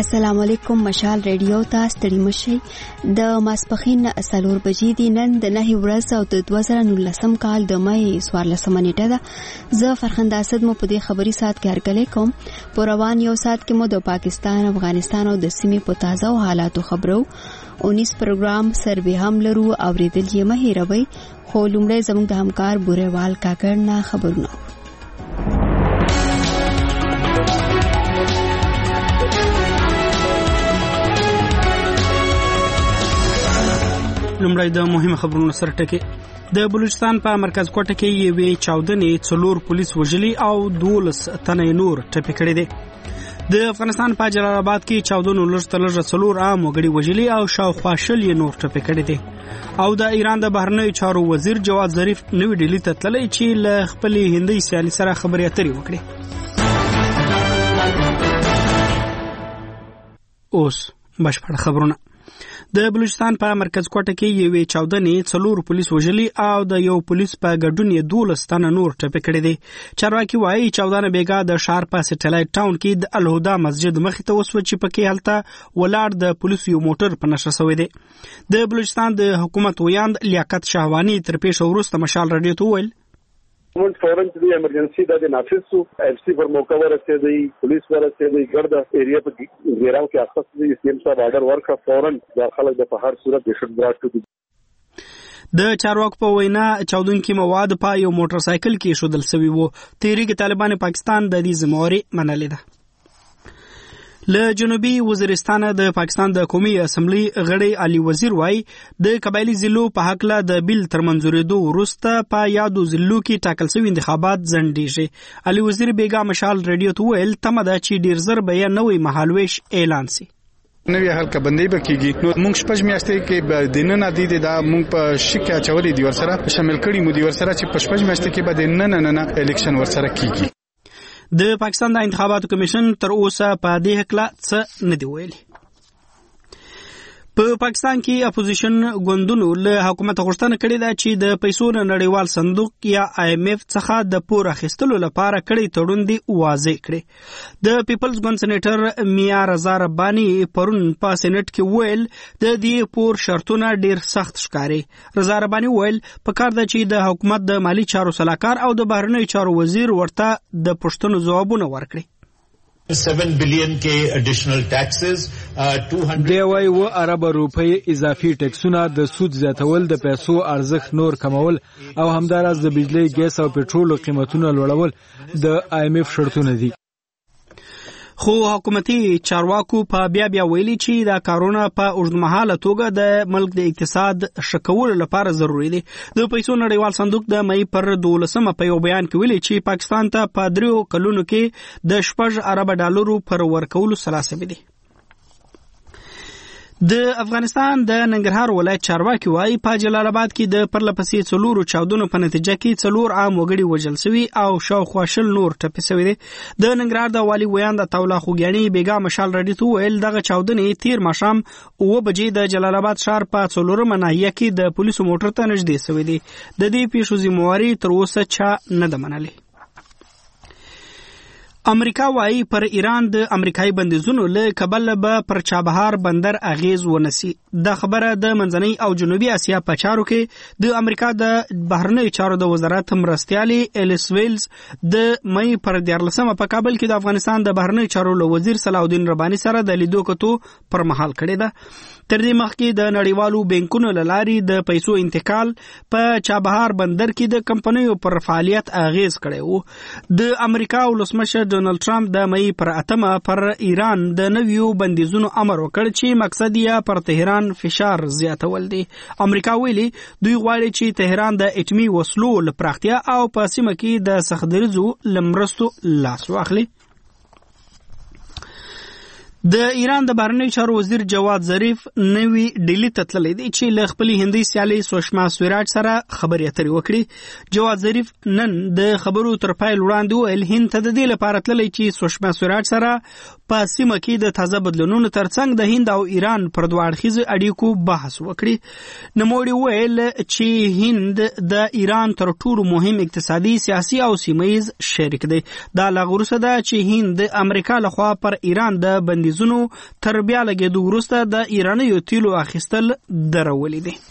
السلام علیکم. مشال ریډیو ته ستړي مشئ. د ماسپخین 4 بجې دي. نن د 9 ورځ او د 2019 کال د مې 14 نیټه ده. زه فرخنده اسد مو په دې خبري سات کې هرکلی کوم. په روان یو سات کې مو د پاکستان، افغانستان او د سیمې په تازه حالاتو خبرو 19 پروګرام سروې هم لرو. اوریدل یې مه هېروئ. خو لومړی زموږ د همکار بوریوال کاکړ نه خبرونه. لومړی د مهمه خبرونو سره ټکی. د بلوچستان په مرکز کوټه کې یوې چاودنې 4 پولیس وژلي او 12 تنه نور ټپي کړي دي. د افغانستان په جلال آباد کې چاودنو لږ 4 عام وګړي وژلي او شاوخوا 20 نور ټپي کړي دي. او د ایران د بهرنیو چارو وزیر جواد ظریف نوې ډیلی ته تللی چې له خپلې هندۍ سیالي سره خبرې اترې وکړي. اوس بشپړ خبرونه. د بلوچستان په مرکز کوټه کې یوې چاودنې 4 پولیس وژلي او د یو پولیس په ګډون یې 12 تنه نور ټپي کړي دي. چارواکي وایي چاودنه بیګا د ښار په سټلایټ ټاون کې د الهدا مسجد مخې ته وسوه چې پکې هلته ولاړ د پولیسو یو موټر په نشه شوی دی. د بلوچستان د حکومت ویاند لیاقت شهوانی تر پیښه وروسته مشال رادیو ته وویل موږ فورن چې د ایمرجنسي د نافذ سو اف سی پر موقع ورسېدی، پولیس ورسېدی، ګرد ایریا په غیراو کې اساس دي سیم صاحب آرډر ورکړ. فورن د خلک د په هر صورت د شډ براټ دي. د چارواکو په وینا چاودونکي مواد په یو موټر سایکل کې شودل شوی وو. تحریک طالبان پاکستان د دې ذمہواری منلې ده. له جنوبي وزیرستان د پاکستان د قومي اسمبلی غړي علي وزیر وای د قبایلی ضلعو په حق له د بیل تر منځورېدو وروسته په یادو ضلعو کې ټاکل شوی انتخابات ځنډیږي. علي وزیر بیګا مشال رادیو ته ویل تمه ده چې ډیر زر به یې نوې مهالویش اعلان شي. نوې حلقه بندي بکیږي. نو موږ شپږ میاشتې کې د نن عادي دا موږ په شکه چولې دی ورسره شامل کړي مو دی ورسره چې په شپږ میاشتې کې به د نن الیکشن ورسره کیږي. د پاکستان د انتخاباتو کمیشن تر اوسه په دې حق لا څه نه دی ویلي. په پاکستان کې اپوزیشن ګوندونو له حکومت غوښتنه کړې ده چې د پیسو نړیوال صندوق یا IMF څخه د پور اخیستلو لپاره کړي تړون دی واضح کړي. د پیپلز ګوند سېنیټر میا رضا رباني پرون په سېنات کې ویل د دې پور شرطونه ډیر سخت ښکاري. رضا رباني ویل پکار ده چې د حکومت د مالی چارو سلاکار او د بهرنیو چارو وزیر ورته د پښتنو ځوابونه ورکړي. 7 billion के additional taxes 200 دیوای و ارب روپی اضافي ټیکسونه د سود زیاتول د پیسو ارزښت نور کمول او همدارس د بجلی ګیس او پټرول قیمتونه لوړول د IMF شرطونه دي. خو حکومتي چارواکو په بیا ویلي چې دا کارونه په اوږدمهاله توګه د ملک د اقتصاد ښه کولو لپاره ضروري دي. د پیسو نړیوال صندوق د مې پر 12 په یو بیان کې ویلي چې پاکستان ته په 3 کلونو کې د 6 ارب ډالرو پر ورکولو سلاسه دي. د افغانستان د ننګرهار ولایت چارواکي وایي په جلال آباد کې د پرلپسې 4 چاودنو په نتیجه کې 4 عام وګړي وژل شوي او شاوخوا 20 نور ټپي شوي دي. د ننګرهار د والي ویاند عطاالله خوګیاني بیګا مشال رادیو ته ویل دغه چاودنې تیر ماښام 9 بجې د جلال آباد ښار په 4مه ناحیه کې د پولیسو موټر ته نږدې شوي دي. د دې پیښو ذمہواری تر اوسه چا نه ده منلې. امریکا وایي پر ایران د امریکایي بندیزونو له کبله به پر چابهار بندر اغیز ونسی. دا خبره د منځنۍ او جنوبي اسیا په چارو کې د امریکا د بهرنیو چارو د وزارت مرستیالي الیس ویلز د مې پر 14 په کابل کې د افغانستان د بهرنیو چارو له وزیر صلاح الدین رباني سره د لیدو کتو پر مهال کړې ده. تر دې مخکې د نړیوالو بانکونو له لارې د پیسو انتقال په چابهار بندر کې د کمپنیو پر فعالیت اغیز کړی وو. د امریکا ولسمشر ډونالد ټرمپ د مې پر 8 پر ایران د نویو بندیزونو امر وکړ چې مقصد یې پر تهران فشار زیاتول دی. امریکا ویلي دوی غواړي چې تهران د اټومي وسلو لپاره او په سیمه کې د سختدریزو لمرستو لاس واخلي. د ایران د بهرنیو چارو وزیر جواد ظریف نوی ډیلی ته تللی دی چې له خپلې هندۍ سیالۍ سوشما سوراج سره خبرې اترې وکړي. جواد ظریف نن د خبرو تر پیل وړاندې وویل هند ته د دې لپاره تللی چې سوشما سوراج سره په سیمه کې د تازه بدلونونو ترڅنګ د هند او ایران پر دوه اړخیزو اړیکو بحث وکړي. نوموړي وویل چې هند د ایران تر ټولو مهم اقتصادي، سیاسي او سیمه ییز شریک دی. دا لا وروسته ده چې هند د امریکا لخوا پر ایران د بندي بندیزونو تر بیا لګېدو وروسته د ایرانیو تیلو اخیستل درولې دي.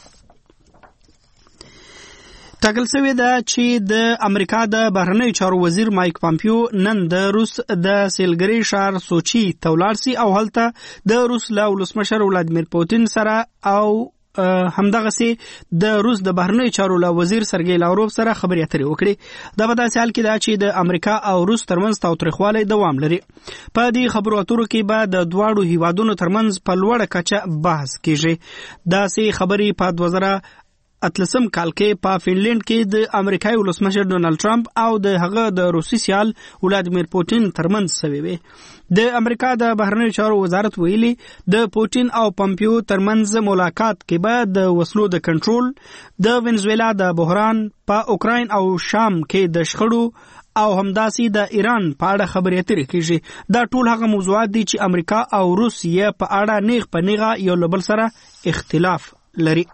ټاکل شوې ده چې د امریکا د بهرنیو چارو وزیر مایک پامپیو نن د روس د سیلګري ښار سوچي ته ولاړ سي او هلته د روس له ولسمشر ولادیمیر پوتین سره او همدغسې د روس د بهرنیو چارو له وزیر سرګی لاوروف سره خبرې اترې وکړي. دا په داسې حال کې ده چې د امریکا او روس ترمنځ تاوتریخوالی دوام لري. په دې خبرو اترو کې به د دواړو هیوادونو ترمنځ په لوړه کچه بحث کیږي. داسې خبرې په 2018 کال کې په فنلند کې د امریکایي ولسمشر ډونالد ټرمپ او د هغه د روسي سیال ولادیمیر پوتین ترمنځ شوې وې. د امریکا د بهرنیو چارو وزارت ویلي د پوتین او پامپیو ترمنځ ملاقات کې به د وسلو د کنټرول، د وینزویلا د بحران، په اوکراین او شام کې د شخړو او همداسې د ایران په اړه خبرې اترې کیږي. دا ټول هغه موضوعات دي چې امریکا او روس یې په اړه نیغ په نیغه یو له بل سره اختلاف لري.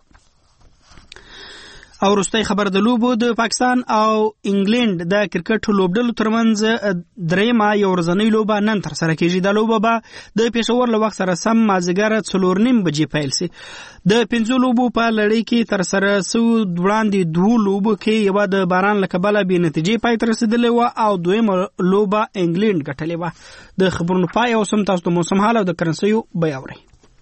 او وروستی خبر د لوبو د پاکستان او انګلند د کرکټ لوبډلو ترمنځ درېیمه یو ورځنۍ لوبه نن ترسره کیږي. دا لوبه به د پېښور له وخت سره سم مازدیګر 4:30 بجې پیل سي. د 5 لوبو په لړۍ کې ترسره شوو وړاندې 2 لوبو کې یوه د باران له کبله بې نتیجې پای ته رسېدلې وه او دویمه لوبه انګلند ګټلې وه. د خبرونو پای او سم تاسو د موسم حال او د کرنسیو بیه اورئ.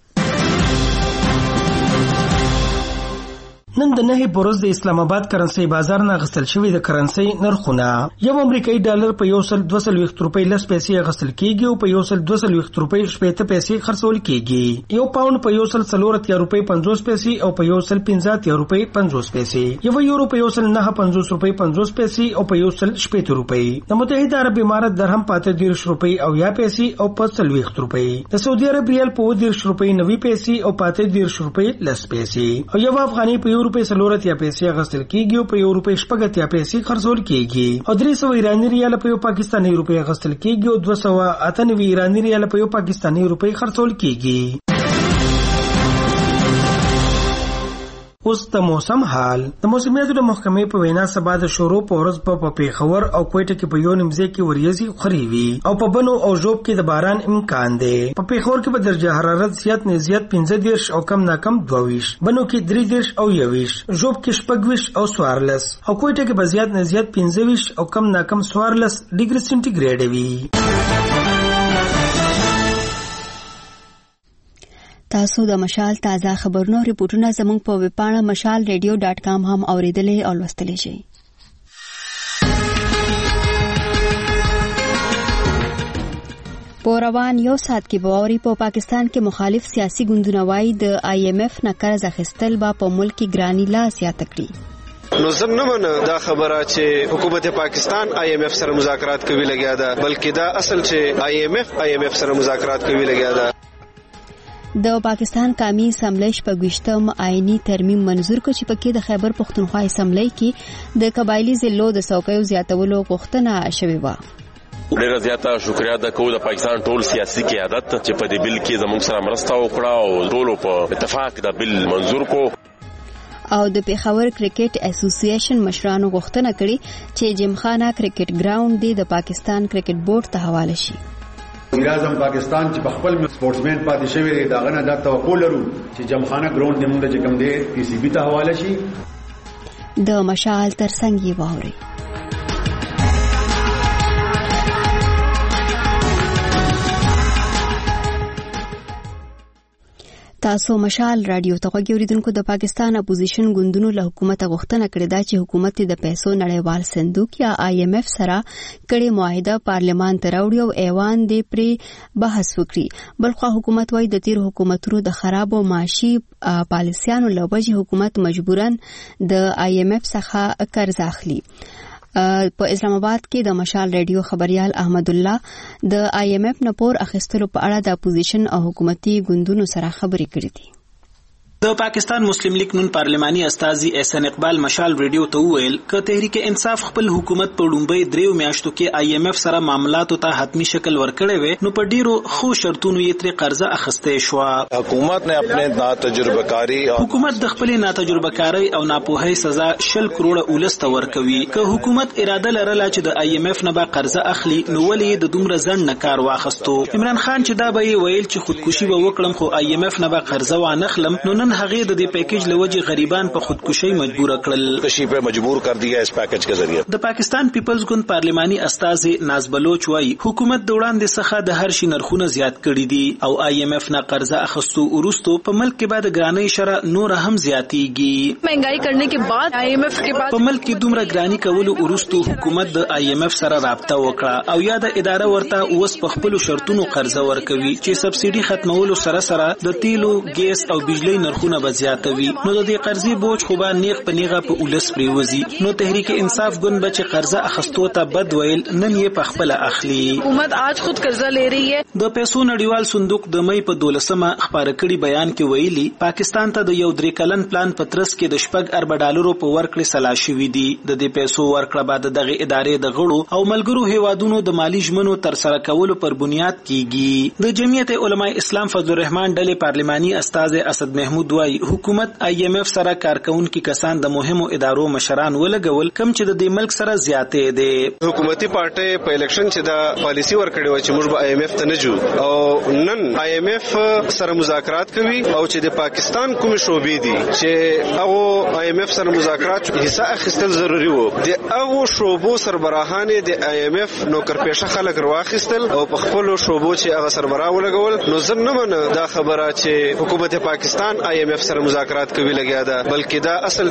نن د 9 بورس د اسلام آباد کرنسي بازار نه غسل شوی د کرنسي نرخونه یو امریکایي ډالر په 1.2 روپۍ لس پیسې غسل کیږي او په 1.2 روپۍ 70 پیسې خرڅول کیږي. یو پاوند په 1.4 روپۍ 50 پیسې او په 1.15 روپۍ 50 پیسې. یو یورو په 1.950 روپۍ 50 پیسې او په 1.70 روپۍ. د متحده عرب امارات درهم په 30 روپۍ او یا پیسې او په 40 روپۍ. د سعودي عرب ریال په 10 روپۍ 90 پیسې او په 30 روپۍ لس پیسې. او یو افغاني په روپۍ 40 پیسې غسل کیږي او په یو روپۍ 80 پیسې خرڅول کیږي. او 300 ایرانی ریال په یو پاکستاني روپۍ غسل کیږي او 298 ایرانی ریال په یو پاکستاني روپۍ خرڅول کیږي. اوس د موسم حال. د موسمیاتو د محکمې په وینا سبا د شروع په ورځ په پېښور او کوټه کې په یو نیمځای کې وریځي خوري وي او په بنو او ژوب کې د باران امکان دی. په پېښور کې په درجه حرارت زیات نه زیات 15 او کم نه کم 22، بنو کې 3 او 21، ژوب کې 14 او 14 او کوټه کې په زیات نه زیات 15 او کم نه کم 14 ډیګري سنټیګریډ وي. تاسو د مشال تازه خبرونو ریپورتونه زموږ په ویب پاڼه mashalradio.com هم اوریدلې او لوستلی شئ. په روان یو ساعت کې باوري په پاکستان کې مخالف سیاسي ګوندونه وایي د IMF نه قرض اخیستل به په ملک کې ګرانی لا زیاته کړي. نو زم نه منه دا خبره چې حکومت پاکستان IMF سره مذاکرات کوي لګیا ده، بلکې دا اصل چې IMF سره مذاکرات کوي لګیا ده. د پاکستان قومي اسمبلی شپږویشتم آئینی ترمیم منظور کړ چې پکې د خیبر پختونخوا اسمبلی کې د قبایلی ضلعو د څوکیو زیاتولو غوښتنه شوې وه. ډیره زیاته شکریا ده کوو د پاکستان ټول سیاسي قیادت چې په دې بل کې زموږ سره مرسته وکړه او ټولو په اتفاق د بل منظور کو. او د پیښور کرکټ اسوسییشن مشرانو غوښتنه کړې چې جمخانه کرکټ ګراوند د پاکستان کرکټ بورډ ته حواله شي. اعظم پاکستان چې خپل سپورټسمن پاتې شوی دی داغه نه د توقع لرو چې جمخانه ګراوند زموږ چې کوم دی PCB ته حواله شي. د مشال ترڅنګ یې واوري. تاسو مشال رادیو ته غوږی اوریدونکو. د پاکستان اپوزیشن ګوندونو له حکومت غوښتنه کړې ده چې حکومت د پیسو نړیوال صندوق یا IMF سره کړي معاهده پارلمان ته راوړي او ایوان دې پرې بحث وکړي. بلخوا حکومت وايي د تیر حکومتونو د خراب او معاشي پالیسیانو له وجې حکومت مجبورن د IMF څخه قرض اخلي. په اسلام آباد کې د مشال رادیو خبريال احمد الله د IMF نه پور اخیستلو په اړه د اپوزیشن او حکومتي ګوندونو سره خبرې کړې دي. د پاکستان مسلم لیگ نون پارلماني استازي احسان اقبال مشال ریډیو ته وویل ک تحریک انصاف خپل حکومت په لومبۍ 3 میاشتو کې IMF سره معاملاتو ته حتمی شکل ورکړی وي نو په ډیرو خو شرطونو یې تر قرضه اخیستې شو. حکومت نے اپنے ناتجربکاری حکومت د خپل ناتجربکاری او ناپوهۍ سزا 10 کروڑ اولسته ورکوي. که حکومت اراده لرله چې د IMF نه به قرضه اخلي نو ولې د دومره ځنډ نه کار واخستو؟ عمران خان چې دا به ویل چې خودکشي به وکړم خو IMF نه به قرضه وانخلم نو نن هغه د دې پیکیج لوجه غریبان په خودکشي مجبور کړل. کشي په مجبور کر دیا اس پیکیج کے ذریعے. د پاکستان پیپلز ګوند پارلماني استازي ناز بلوچ وايي حکومت د وړاندې څخه د هر شي نرخونه زیات کړي دي او IMF نه قرضه اخستو ورستو په ملک کې بعد ګرانۍ شره نور هم زیاتیږي. مهنګای کرنے کے بعد IMF کے بعد په ملک کې دومره ګرانی کولو ورستو حکومت د IMF سره رابطه وکړه او یا د اداره ورته اوس په خپل شرطونو قرضه ورکوي چې سبسيډي ختمولو سره سره د تیلو ګیس او بجلی نرخونه زیاتوي نو د دې قرضې بوج خو به نیغ په نیغه په اولس پریوزي. نو تحریک انصاف ګوند به چې قرضه اخستو ته بد ویل نن یې په خپل اخلي. حکومت آج خود قرضه لے رہی ہے. د پیسو نړیوال صندوق د مې په 12مه خبره کړي بیان کې ویلي پاکستان ته د یو 3 کلن پلان پترس کې د $4 په ورکړې سلا شوې دي. د دې پیسو ورکړه بعد دغه ادارې د غړو او ملګرو هیوادونو د مالی ژمنو تر سره کولو پر بنیاد کیږي. د جمعیت علماء اسلام فضل الرحمن ډلې پارلماني استاد اسد محمود وايي حکومت IMF سره کارکونکو کسان د مهمو ادارو مشران ولګول کم چې د دې ملک سره زیاتې دي. حکومتي پارټي په الیکشن چې دا پالیسی ورکړې و چې موږ به IMF ته نه جو او نن IMF سره مذاکرات کوي او چې د پاکستان کوم شوبې دي چې هغه IMF سره مذاکرات حصہ اخیستل ضروری وو. د هغه شوبو سربراهان د IMF نوکرپېښه خلک راخیستل او په خپل شوبو چې هغه سربراه ولګول نو زه نه منم دا خبره چې حکومت پاکستان IMF سره مذاکرات کوي لګیا ده بلکې دا اصل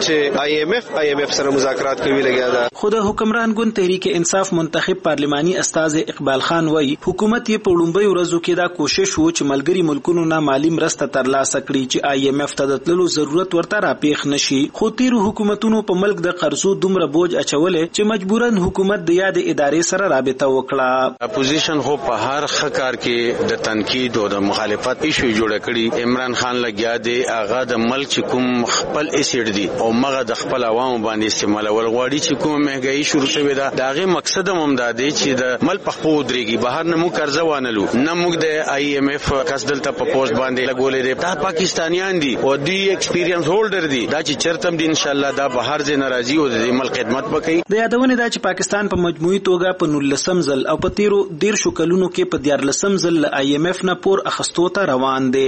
چې IMF سره مذاکرات کوي لګیا ده. خود حکمران ګوند تحریک انصاف منتخب پارلماني استاد اقبال خان وایي حکومت یې په لومبۍ ورځو کې دا کوشش و چې ملګری ملکونو نه مالی مرسته ترلاسه کړي چې IMF ته د تللو ضرورت ورته راپېښ نشي خو تیرو حکومتونو په ملک د قرضو دومره بوج اچولې چې مجبورن حکومت د یاد ادارې سره رابطه وکړه. اپوزیشن هو په هر خکار کې د تنقید او د مخالفت ایشو جوړ کړي. عمران خان لګیا دی هغه د ملک کوم خپل اسید دي او مغه د خپل عوام باندې استعمالول غواړي چې کوم مهنګای شروع شوی دا دغه مقصد هم دا دی چې د مل په خپل درېږي بهر نه مو قرضه وانلو نه موږ د IMF کس دلته په پوسټ باندې لګولې دي. دا پاکستانیان دي او دی ایکسپیرینس هولډر دي دا چې چرتم دي ان شاء الله دا بهر ځای ناراضي او د مل خدمت وکړي. د یادونه دا چې پاکستان په مجموعي توګه په 19 ځل او په 13 کلونو کې په 14 ځل IMF نه پور اخستو ته روان دي.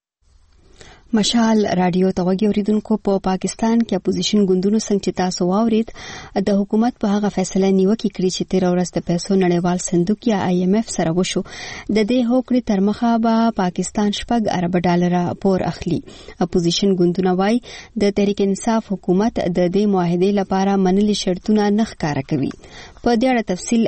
مشال رادیو توګه اوریدونکو په پاکستان کې اپوزیشن ګوندونو څنګه چې تاسو واورید د حکومت په هغه فیصله نیوکه کړې چې 13 ورځې د پیسو نړیوال صندوق یا IMF سره وشو د دې هوکړې تر مخه به پاکستان $4 ارب پور اخلي. اپوزیشن ګوندونه وايي د تحریک انصاف حکومت د دې معاهدې لپاره منلي شرطونه نه ښکاره کوي. په دې اړه تفصیل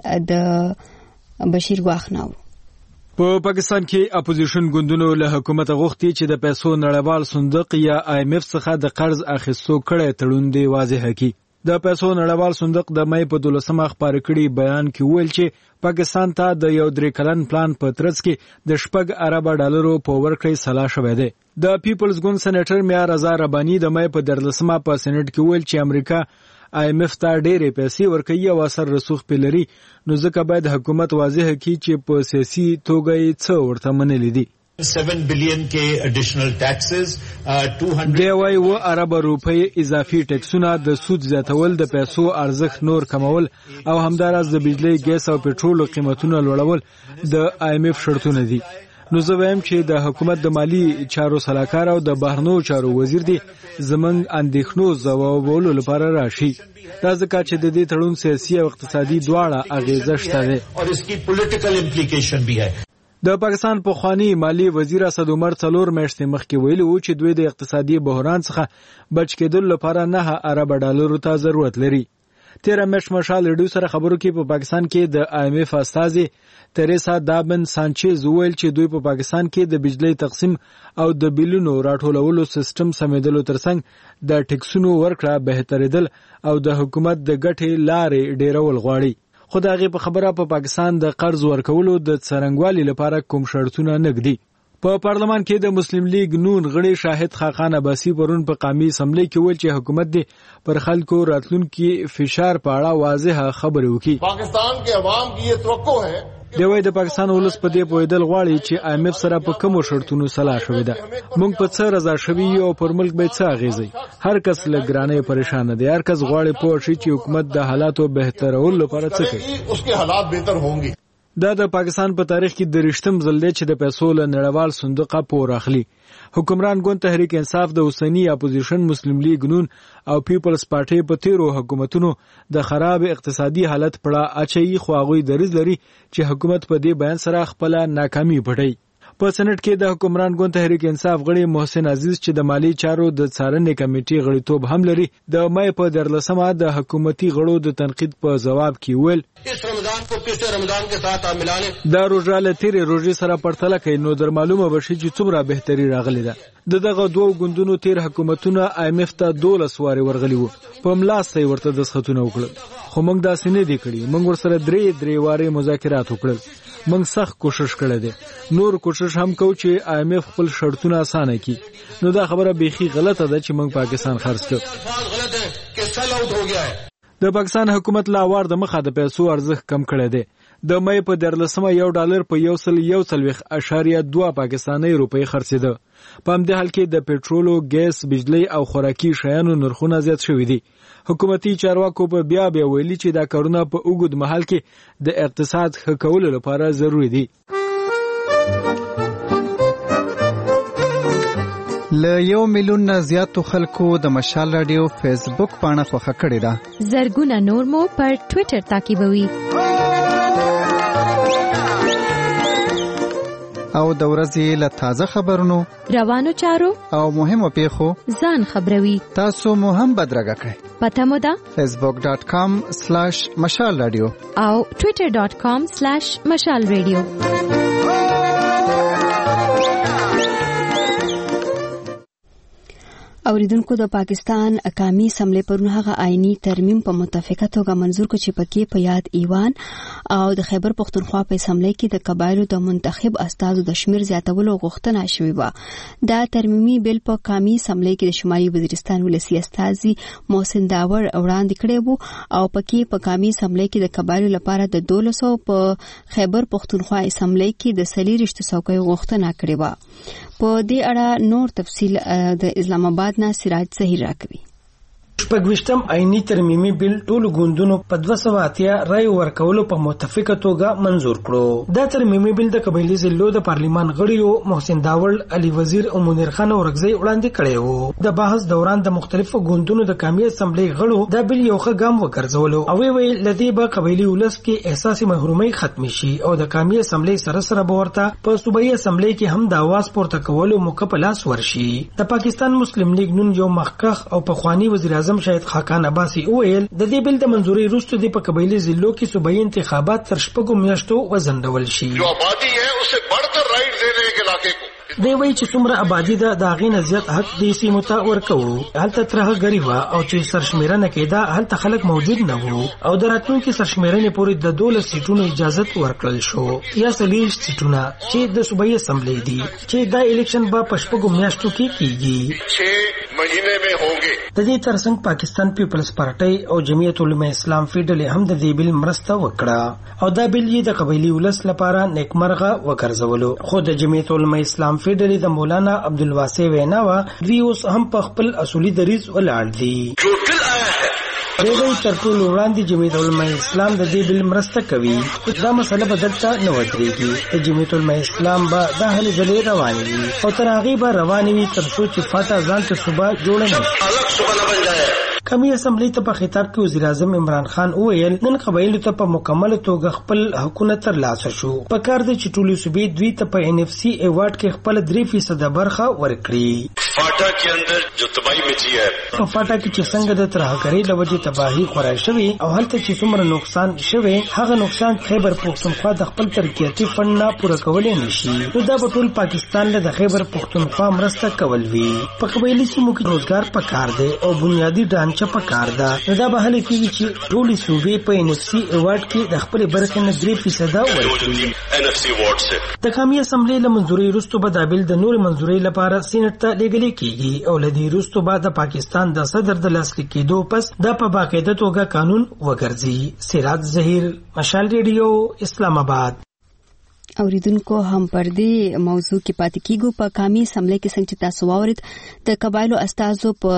د بشیر واخناو. په پاکستان کې اپوزیشن ګوندونو له حکومت غوښتي چې د پیسو نړیوال صندوق یا IMF څخه د قرض اخیستو کړه تړون دی واضح کړي. د پیسو نړیوال صندوق د مې په 12مه خبره کړي بیان کې ویل چې پاکستان ته د یو 3 کلن پلان په ترڅ کې د $4 ارب په ورکړې سلا شوې ده. د پیپلز ګوند سېنیټر میا رضا ربانی د مې په 13مه په سېنات کې ویل چې امریکا IMF ته ډېرې پیسې ورکوي او اثر رسوخ پلري نو ځکه باید حکومت واضح کړي چې په سیاسي توګه یې څه ورته منلي دي. 7 billion के additional taxes 200 ارب اضافي ټیکسونه د سود زیاتول د پیسو ارزښت نور کمول او همدارس د بجلی ګیس او پټرول قیمتونه لوړول د IMF شرطونه دي. نو زه وایم چې د حکومت د مالی چارو سلاکار او د بهرنو چارو وزیر دی زمنګ اندېښنو ځوابولو لپاره راشي. دا ځکه چې د دې تړون سیاسي او اقتصادي دواړه اغیزه شته ده او اسکی پولیټیکل امپلیکیشن بھی ہے. د پاکستان پخوانی مالی وزیر اسد عمر 4 میاشتې مخکې ویلي و چې دوی د اقتصادي بحران څخه بچ کېدل لپاره $9 ارب ته ضرورت لري. 13 میاشت مشال ریډیو سره خبرو کې په پاکستان کې د IMF استازي تریسا دابن سانچز ویل چې دوی په پاکستان کې د بجلی تقسیم او د بیلونو راټولولو سیستم سمېدلو ترڅنګ د ټیکسونو ورکړه بهتریدل او د حکومت د ګټې لارې ډیرول غواړي. خو دا غي په خبره په پاکستان د قرض ورکولو د څرنګوالي لپاره کوم شرطونه نګدي. په پارلمان کې د مسلم لیگ نون غړي شاهد خاقان عباسی پرون په قومي اسمبلی کې ویل چې حکومت دې پر خلکو راتلونکي فشار په اړه واضحه خبرې وکړي. پاکستان کې عوام کی یہ توقع ہے دوی د پاکستان ولس په دې پویدل غواړي چې IMF سره په کومو شرطونو صلاح شوې ده. موږ په څه رضا شوي یو پر ملک به څه اغیزي. هر کس له ګرانې پریشان دی. هر کس غواړي پوه شي چې حکومت د حالاتو بهترولو لپاره څه کوي. उसके हालात बेहतर होंगे. دا د پاکستان په تاریخ کې د رښتم ځل دی چې د پیسو له نړیوال صندوق پور اخلي. حکمران ګوند تحریک انصاف د اوسنی اپوزیشن مسلم لیگ نون او پیپلز پارټي په تیرو حکومتونو د خراب اقتصادي حالت پړه اچي خو هغه دریز لري چې حکومت په دې بیان سره خپل ناکامي پټي. په سنټ کې د حکمران ګوند تحریک انصاف غړي محسن عزیز چې د مالی چارو د څارنې کمیټې غړیتوب هم لري د مې په 14مه د حکومتي غړو د تنقید په جواب کې ویل اس رمضان کو پچھلے رمضان کے ساتھ ملانے دا روزه له تیرې روزې سره پرتله کوي نو در معلومه بشي چې څومره بهتري راغلی ده. دغه دوه ګوندونو تیر حکومتونه IMF ته 12 واره ورغلی وو په ملاسه ورته د سختونه وکړل خو موږ داسې نه دی کړی. موږ ورسره درې واره مذاکرات وکړل. موږ سخت کوشش کړی دی. نور کوشش هم کوو چې IMF خپل شرطونه اسانه کړي. نو دا خبره بیخي غلطه ده چې موږ پاکستان خرڅ کړو. غلط ہے کہ سیل آؤٹ ہو گیا ہے. د پاکستان حکومت لا وار د مخه د پیسو ارزښت کم کړی دی. د مې په 14مه $1 په 1.1.2 پاکستاني روپۍ خرڅېده. په همدې حال کې د پېټرولو، ګیس، بجلی او خوراکي شیانو نرخونه زیات شوي دي. حکومتي چارواکو په بیا ویلي چې دا کارونه په اوږد مهال کې د اقتصاد ښه کولو لپاره ضروري دي. له 1 میلیون نه زیاتو خلکو د مشال رادیو فیسبوک پاڼه خوښه کړې ده. زرګونه نور مو پر ټوئیټر تعقیبوي. او د ورځې له تازه خبرونو، روانو چارو او مهمو پیښو ځان خبروي. تاسو مو هم بدرګه کړئ. پته مو ده facebook.com/مشال رادیو او twitter.com/مشال رادیو. اوریدونکو د پاکستان قومي اسمبلی پرون هغه آئینی ترمیم په متفقه توګه منظور کړ چې پکې په یاد ایوان او د خیبر پختونخوا په اسمبلی کې د قبایلو د منتخب استازو د شمیر زیاتولو غوښتنه شوې و. دا ترمیمي بل په قومي اسمبلی کې د شمالي وزیرستان ولسی استازي محسن داور وړاندې کړی وو او پکې په قومي اسمبلی کې د قبایلو لپاره د 1200 په خیبر پختونخوا اسمبلی کې د 40 څوکۍ غوښتنه کړې و. په دې اړه نور تفصیل د اسلام آباد نه سراج ظهیر راکوي. شپږویشتم آئینی ترمیمي بل ټولو ګوندونو په 280 رای ورکولو په متفقه توګه منظور کړو. دا ترمیمي بل د قبایلی ضلعو د پارلیمان غړیو محسن داور، علي وزیر او منیر خان اورګزی وړاندې کړی وو. د بحث دوران د مختلفو ګوندونو د قومي اسمبلی غړو دا بل یو ښه ګام وګرځولو او ویل لدی به قبایلی ولس کې احساس محرومي ختم شي او د قومي اسمبلی سره به ورته په صوبایي اسمبلی کې هم د आवाज پورته کولو موقع په لاس ورشي. د پاکستان مسلم لیگ نون یو مخکخ او په خوانی وزیر اعظم شاهد خاقان عباسی ویل د دې بل د منځوري وروسته د قبایلی ضلعو کې صوبایي انتخابات تر 6 میاشتو وزندول شي. جو آبادی ہے اسے بڑھ کر رائٹ دینے کے علاقے کو دی وی چې څومره آبادی ده د هغې نه زیات حق د سیمو ته ورکوو. هلته ترهګري وه او چې سرشمیرنه کېده هلته خلک موجود نه وو او د راتلونکي سرشمیرنې پورې د 12 سیټونو اجازت ورکړل شو یا 40 سیټونه چې د صوبایي اسمبلی دي چې دا الیکشن به په 6 میاشتو کې کیږي. 6 مہینے میں ہوں گے. د دې ترڅنګ پاکستان پیپلز پارټي او جمعیت علماء اسلام فیډل هم د دې بل مرسته وکړه او دا بل یې د قبایلی ولس لپاره نیکمرغه وګرځولو. خو د جمعیت علماء اسلام فیډل د مولانا عبدالواسع ویناوه دوی اوس هم په خپل اصولي دریځ ولاړ دي. جو دل آیا ہے دوی تر ټولو وړاندې جمعیت علماء اسلام د دې بل مرسته کوي. دا مسله به دلته نه ودرېږي. د جمعیت علماء اسلام به دا هلې ځلې روانې وي او تر هغې به روانې وي تر څو چې فاته ځان ته صوبه جوړه نه شي. قومي اسمبلی ته په خطاب کې وزیر اعظم عمران خان وویل نن قبایلو ته په مکمل توګه خپل حقونه ترلاسه شو. په کار دی چې ټولې صوبې دوی ته په NFC ایوارډ کې خپل 3% برخه ورکړي. فاټا کې اندر جو تباہی مچی ہے په فاټا کې چې څنګه د ترهګرۍ له وجې تباہي خورای شوې او هلته چې څومره نقصان شوی هغه نقصان خیبر پختونخوا د خپل ترقیاتي فند نه پوره کولی نشي. نو دا به ټول پاکستان له د خیبر پختونخوا مرسته کول وي. په قبایلي سیمو کې روزګار پکار دی او بنیادی ډانچه کچه پکار ده. دا به هله کېږي چې ټولې صوبې په NFC ایوارډ کې د خپلې برخې نه 3% ورکړي. د قومي اسمبلې له منظورۍ وروسته به دا بیل د نورې منظورۍ لپاره سینټ ته لیږلی کېږي او له دې وروسته به د پاکستان د صدر د لاسلیک کېدو پس دا په باقاعده توګه قانون وګرځي. سراج ظهیر، مشال ریډیو، اسلام آباد. اوریدونکو هم پر دې موضوع کې پاتې کیږو. په قومي اسمبلې کې څنګه چې تاسو واورید د قبایلو استازو په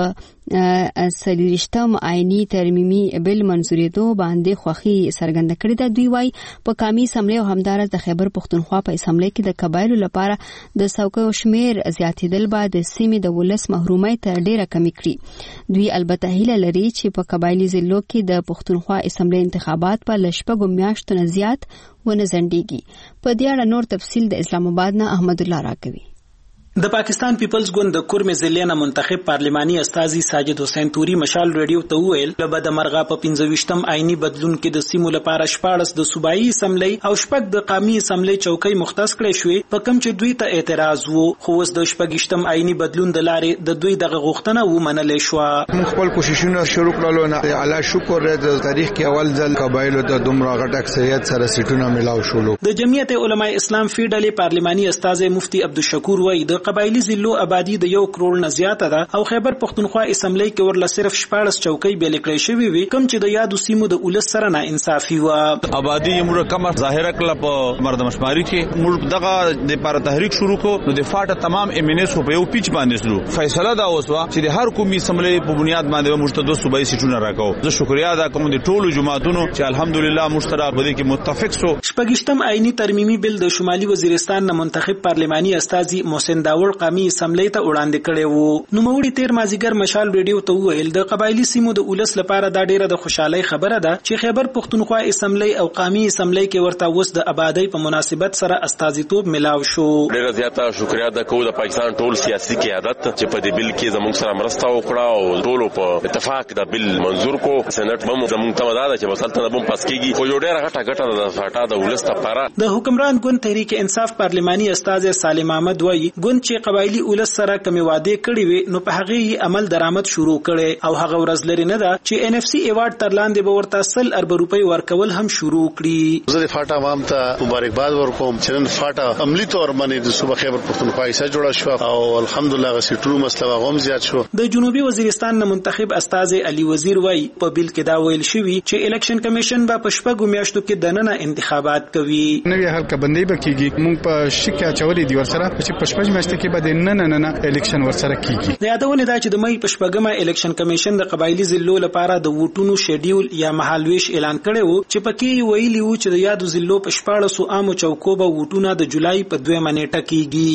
40 آئینی ترمیمي بل منظورېدو باندې خوښي څرګنده کړې ده. دوی وايي په قومي اسمبلې او همدارس د خیبر پښتونخوا په اسمبلې کې د قبایلو لپاره د څوکیو شمیر زیاتېدل به د سیمې د ولس محرومۍ ته ډېره کمې کړي. دوی البته هیله لري چې په قبایلي ضلعو کې د پښتونخوا اسمبلې انتخابات په لشپږو میاشتو نه زیات ونه ځنډېږي. په دې اړه نور تفصیل د اسلام آباد نه احمد الله راکوي. د پاکستان پیپلز ګوند د کورمې ضلع نه منتخب پارلماني استازي ساجد حسین توري مشال ریډیو ته وویل له بده مرغه په 25م آئینی بدلون کې د سیمو لپاره 14 د صوبایي اسمبلی او 6 د قومي اسمبلی چوکۍ مختص کړې شوې په کوم چې دوی ته اعتراض وو. خو اوس د 18م آئینی بدلون د لارې د دوی دغه غوښتنه ومنلې شو. موږ خپل کوششونه شروع کړل او الله شکر د تاریخ کې اول ځل قبایلو د دومره غټ اکثریت سره سیټونه ملاو شول. د جمعیت علماء اسلام فیډلې پارلماني استاذ مفتی عبدالشکور وایي د قبایلی ضلعو آبادی د 1 کروڑ نه زیاته ده او خیبر پښتونخوا اسمبلی کې ورله صرف 14 چوکۍ بیل کړې شوې وي کوم چې د یادو سیمو د ولس سره نه انصافي و. آبادی موږ کم ظاهره کړه په مردمشماري کې موږ دغه د لپاره تحریک شروع کو نو د فاټه تمام امنیس په یو پیچ باندې شروع فیصله دا وسوه چې د هر قومي اسمبلی په بنیاد باندې موږ ته 2 صوبایي سیټونه راکاو. زه شکریا ادا کوم د ټولو جماعتونو چې الحمدلله مشترک بده کې متفق شو. 18م آئینی ترمیمي بل د شمالي وزیرستان نه منتخب پارلماني استازي محسن داوړ قومي اسمبلی ته وړاندې کړي وو. نو موړي تیر مازیګر مشال ریډیو ته ویل د قبایلی سیمو د ولس لپاره دا ډیره د خوشحالي خبره ده چې خیبر پښتونخوا اسمبلی او قومي اسمبلی کې ورته وس د آبادی په مناسبت سره استازیتوب ملاو شو. ډیره زیاته شکریا ده کوم د پاکستان ټول سیاسي قیادت چې په دې بل کې زموږ سره مرسته وکړه او ټول په اتفاق د بل منظور کو. سېنات بم زموږ ته مداده چې وسلطنت بم پاس کیږي خو ډیره غټه د فاټا د ولس لپاره. د حکمران ګوند تحریک انصاف پارلماني استاذ سالم احمد وایي ګوند چې قبایلی ولس سره کمی وعده کړی وي نو په هغه عمل درآمد شروع کړي او هغه ورځ لري نه ده چې NFC ایوارډ تر لاندې به ورته 100 ارب روپۍ ورکول هم شروع کړي. زه د فاټا عوام ته مبارکباد ورکوم چې نن فاټا عملی تور باندې د صوبه خیبر پښتونخوا یې سره جوړه شو او الحمدلله غسیټونو مسله غوم زیات شو. د جنوبي وزیرستان نه منتخب استاذ علي وزیر وای په بیل کې دا ویل شوی چې الیکشن کمیشن به په 6 میاشتو کې دننه انتخابات کوي. نوې حلقه بندي به کیږي موږ په شکه چولې دی ورسره چې په 6 میاشتو کې به نه الیکشن ورسره کیږي. د یادونه دا چې د مې په 8مه الیکشن کمیشن د قبایلی ضلعو لپاره د ووټونو شیډیول یا مهالویش اعلان کړی وو چې پکې ویلي وو چې د یادو ضلعو په 1400 عامو چوکو به ووټونه د جولای په 2 نیټه کیږي.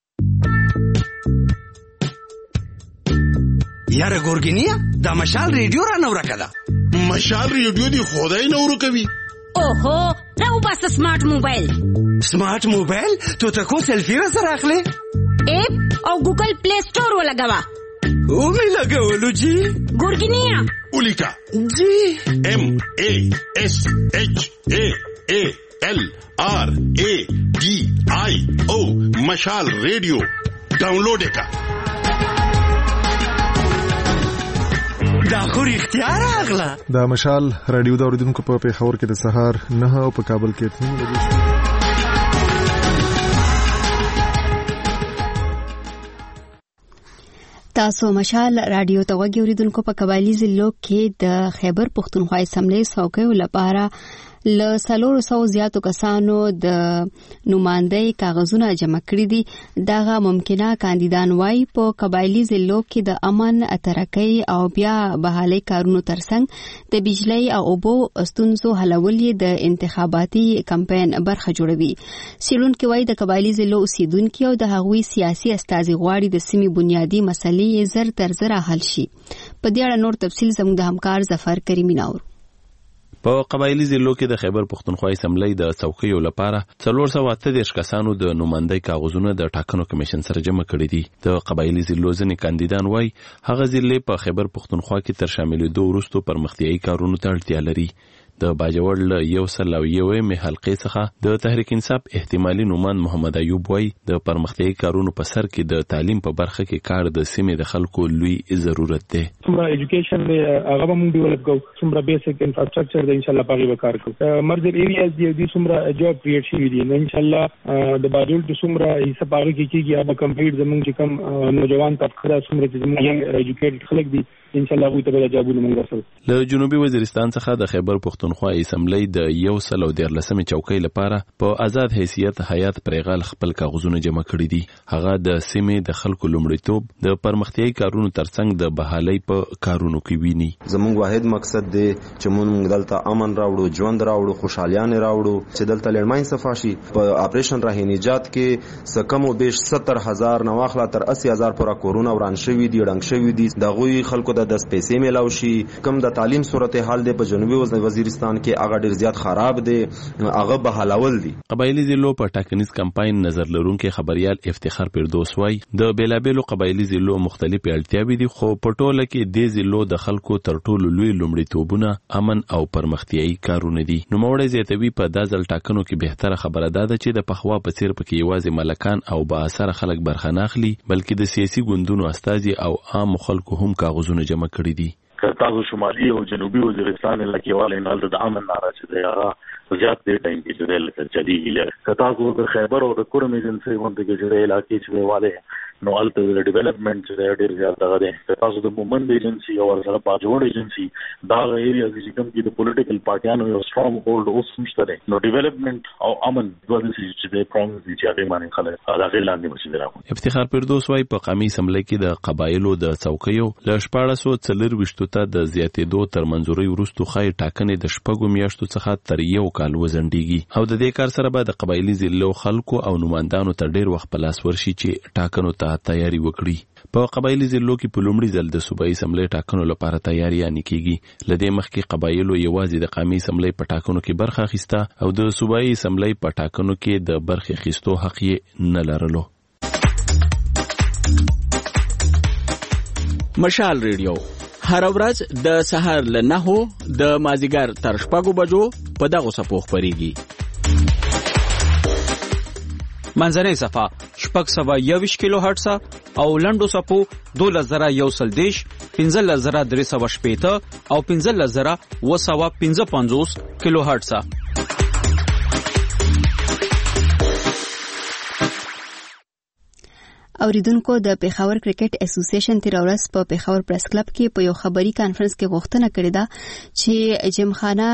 یاره ګورګینیا دا مشال ریډیو را نو راکړه. مشال ریډیو دی خدای نو ورکوي. اوهو راو بس سمارټ موبایل. سمارټ موبایل ته کو سیلفي را سره اخلي اپ او ګوګل پلی سٹور ولګوا. او می لګولو جی ګورګینیا ولیکا جی MASHALRADIO مشال ریډیو ډاونلوډ کا. دا خو اختیار اغلا. دا مشال رادیو دا اوریدونکو په پیښور کې د سهار 9 او په کابل کې 3 بجې. تاسو مشال رادیو ته وګورئ اوریدونکو په قبایلی ضلعو کې د خیبر پښتونخوا اسمبلی څوکیو لپاره له 400 زیاتو کسانو د نمائندګۍ کاغذونه جمع کړي دي. دغه ممکنه کاندیدان وایي په قبایلی ضلعو کې د امن اترکۍ او بیا بحالي کارونو ترڅنګ د بجلی او اوبو ستونزو حلول د انتخاباتي کمپاین برخه جوړوي. سیلونکي وایي د قبایلی ضلعو اوسیدونکي او د هغوی سیاسي استازي غواړي د سیمې بنیادی مسلې زر تر زر حل شي. په دې اړه نور تفصیل زموږ د همکار ظفر کریمی ناور. په قبایلی ضلعو کې د خیبر پښتونخوا اسمبلی د څوکیو لپاره 438 کسانو د نمائندګۍ کاغذونه د ټاکنو کمیشن سره جمع کړي دي. د قبایلی ضلعو ځینې کاندیدان وایي هغه ضلع په خیبر پښتونخوا کې تر شاملېدو وروسته پرمختیایي کارونو ته اړتیا لري. د باجوړ له 101 حلقې څخه د تحریک انصاف احتمالي نومان محمد ایوب وای د پرمختیايي کارونو په سر کې د تعلیم په برخه کې کار د سیمې د خلکو لوی ضرورت دی. څومره ایجوکیشن دی هغه موږ ډیولپ کوو، څومره بیسیک انفراستراکچر دی ان شاء الله پاره به کار کوو. مرجر ایریاز دی څومره جاب کریټ شي دي ان شاء الله د باجوړ د څومره حصہ پاره کې کیږي هغه کمپلیټ زموږ چې کم نوجوان طبقه څومره چې زموږ ایجوکیټډ خلک دي ان شاء الله به ته جوابونه موږ رسول. له جنوبي وزیرستان څخه د خیبر پختونخوا اسمبلی د 113 چوکۍ لپاره په آزاد حیثیت حیات پرېغال خپل کاغذونه جمع کړي دي. هغه د سیمې د خلکو لومړیتوب د پرمختیايي کارونو ترڅنګ د بحالۍ په کارونو کې ویني. زموږ واحد مقصد دی چې موږ دلته امن راوړو، ژوند راوړو، خوشحالیان راوړو، چې دلته لړماین صفاشي په اپریشن راهي نجات کې سکم او بیش 70000 نواخلا تر 80000 پورا کورونا وران شوی دي، ډنګ شوی دي. دغوی خلکو د پیسې ملاو شي. کم د تعلیم صورتحال دی په جنوبي وزیرستان کې هغه ډیر زیات خراب دی، هغه به حلول دي. قبایلی ضلعو په ټاکنیز کمپاین نظر لرونکي خبريال افتخار پردوس وای د بیلابېلو قبایلی ضلعو مختلفې اړتیاوې دي، خو په ټوله کې د ضلعو د خلکو تر ټولو لوی لومړیتوبونه امن او پرمختیايي کارونه دي. نو موړی زیاتوي په دازل ټاکنو کې بهتره خبره ده چې د پخوا په څیر پکې یوازې ملکان او با اثر خلک برخه نه اخلي، بلکې د سیاسي ګوندونو استازي او عام خلکو هم کاغذونه جمع کړي دي. تاسو شمالي او جنوبي وزیرستان علاقې والے نه د امن ناره چې دی هغه زیات دی ټایم کې چې لکه چلیږي. تاسو د خیبر او د کورم ایجنسی باندې کې چې علاقې چې والے نو الته د ډیولپمنٹ چې ډیر زیات دغه دی. تاسو د مومند ایجنسی او سره باجوړ ایجنسی دا ایریا چې کوم کې د پولیټیکل پارټیانو یو سترونګ هولډ اوس نشته دی. نو ډیولپمنٹ او امن دوه چې د پرونګ دي چې هغه باندې خلک هغه لاندې مشي راغلي. افتخار پردوس وای په قومي اسمبلی کې د قبایلو د څوکیو ل 1440 ته د زیاتېدو تر منځوري وروسته خای ټاکنې د شپږو میاشتو څخه تر یو کال وزندګي او د دې کار سره به د قبایلی ضلعو خلکو او نوماندانو ته ډیر وخت په لاس ورشي چې ټاکنو ته تیاری وکړي. په قبایلی ضلعو کې په لومړي ځل د صوبایي اسمبلی ټاکنو لپاره تیاری کیږي. لدې مخکې قبایلو یوازې د قومي اسمبلی په ټاکنو کې برخه اخیسته او د صوبایي اسمبلی په ټاکنو کې د برخه اخیستو حق یې نه لرلو. مشال ریډیو هر ورځ د سهار له 9 د مازیګر تر 6 بجو په دغه صفو خبريږي. منځنۍ صفه 621 کیلو هرتز او لنډو صفو 12110 15380 او 15255 کیلو هرتز. اوریدونکو د پیښور کرکټ اسوسییشن تیر ورځ په پیښور پریس کلب کې په یو خبري کانفرنس کې غوښتنه کړې ده چې جمخانه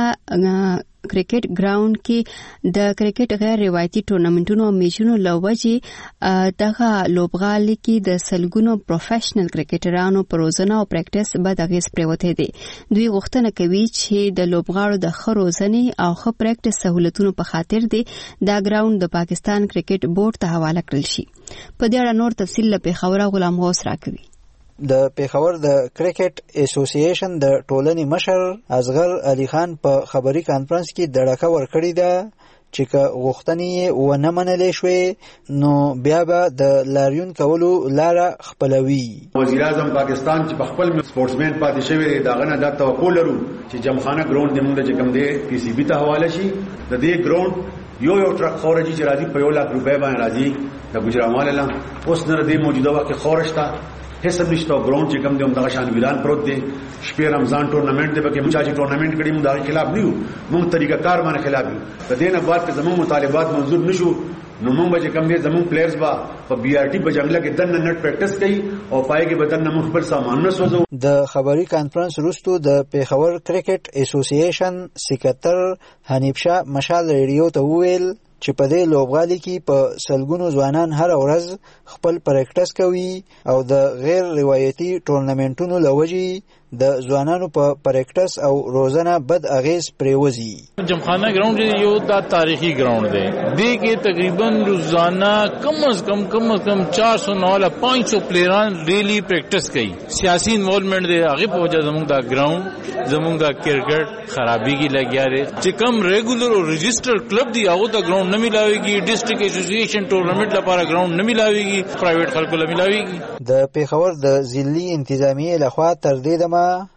کرکټ ګراوند کې د کرکټ غیر روایتي ټورنمنټونو او میچونو لوجي دغه لوبغالي کې د سلګونو پروفیشنل کرکټرانو پروزنه او پریکټس بد اغیز پروته دي. دوی غوښتنه کوي چې د لوبغاړو د خروزنې او خ پریکټس سہولتونو په خاطر دي دا ګراوند د پاکستان کرکټ بورډ ته حواله کړل شي. په دې اړه نور تفصیل له پیښور غلام غوث راکوي. د پیښور د کرکټ اسوسییشن د ټولنې مشر اصغر علي خان په خبري کانفرنس کې دړکه ورکړې ده چې که غوښتنې ونه منلې شوې نو بیا به د لاریون کولو لاره خپلوي. وزیر اعظم پاکستان چې په خپل سپورټسمن پاتې شوی دی داغه نه د توقع لرو چې جمخانه ګراوند د موږ چې کوم دی پی سی بی ته حواله شي. د دې ګراوند یو ټرک خورجی چې راځي په 1 لک روپۍ باندې راځي د ګجرامال له اوس نه د موجوده وخت خورشته حساب نشته. ګراوند چې کوم دی دغه شان ویران پروت دی. شپې رمضان ټورنمنت دی پکې مچا چې ټورنمنت کړي موږ د خلاف نه یو، موږ طریقه کار باندې خلاف یو. د دې نه بعد چې زموږ مطالبات منظور نشو نو موږ به کوم دي زموږ پلیئرز با په بي ار ټي په جنگله کې دنه نت پریکټس کوي او پای کې بدن نه مخبر سامان نه سوزو. د خبري کانفرنس وروسته د پیښور کرکټ اسوسییشن سکرټر حنیف شاه مشال ریډیو ته وویل چې په دې لوبغالي کې په سلګونو ځوانان هر ورځ خپل پریکټس کوي او د غیر روایتي ټورنمنټونو لوجي د ځوانانو په پریکټس او روزانه بد اغیز پریوزي. جمخانه ګراوند یو دا تاریخي ګراوند دی. دې کې تقریبا روزانه کم از کم 400 نه 500 پلیران ډیلی پریکټس کوي. سیاسي انوالومنت دی هغه په وجه زموږ دا ګراوند زموږ دا کرکټ خرابېږي لګیا دی. چې کم ریګولر او رجسټر کلب دی هغه ته ګراوند نه ملاويږي. ډیسټریکټ اسوسییشن ټورنمنت لپاره ګراوند نه ملاويږي. پرایویټ خلکو له ملاويږي. د پیښور د ضلعي انتظامیه لخوا تر دې دمه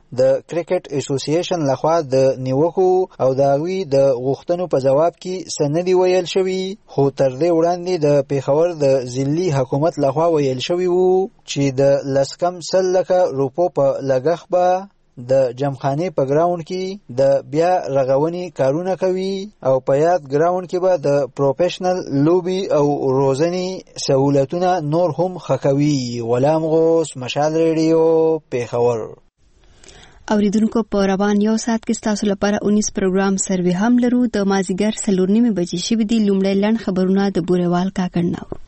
د کرکټ اسوسییشن لخوا د نیوکو او د هغوی د غوښتنو په جواب کې څه نه دي ویل شوي، خو تر دې وړاندې د پیښور د ضلعي حکومت لخوا ویل شوي وو چې د 100 لکه روپو په لګښت به د جمخانې په ګراوند کې د بیا رغونې کارونه کوي او په یاد ګراوند کې به د پروفیشنل لوبي او روزنې سہولتونه نور هم ښه کوي. غلام غوث، مشال ریډیو، پیښور. اوریدونکو په روان یو ساعت کې ستاسو لپاره 19 پروګرام سروي هم لرو. د مازیګر 4:30 بجې شوي دي. لومړی لنډ خبرونه د بورېوال کاکړ ناو.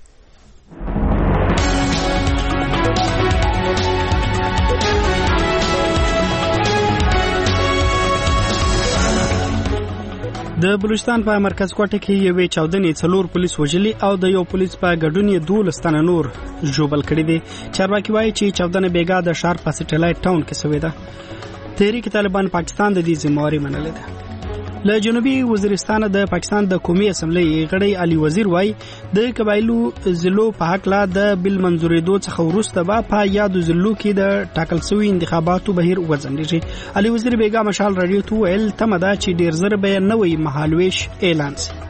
د بلوچستان په مرکز کوټه کې یوې چاودنې 4 پولیس وژلي او د یو پولیس په ګډون 12 تنه نور ژوبل کړي دي. چارواکي وایي چې چاودنه بیګا د ښار په سټلایټ ټاون کې شوې ده. تحریک طالبان پاکستان د دې ذمہواري منلې ده. له جنوبي وزیرستان د پاکستان د قومي اسمبلی غړی علي وزیر وای د قبایلو ضلعو په حق لا د بل منځورېدو څخه وروسته به په یادو ضلعو کې د ټاکل شوی انتخاباتو بهیر وځنډېږي. علي وزیر بیګا مشال رادیو ته ویل تمه ده چې ډیر زر به نوې مهالويش اعلان شي.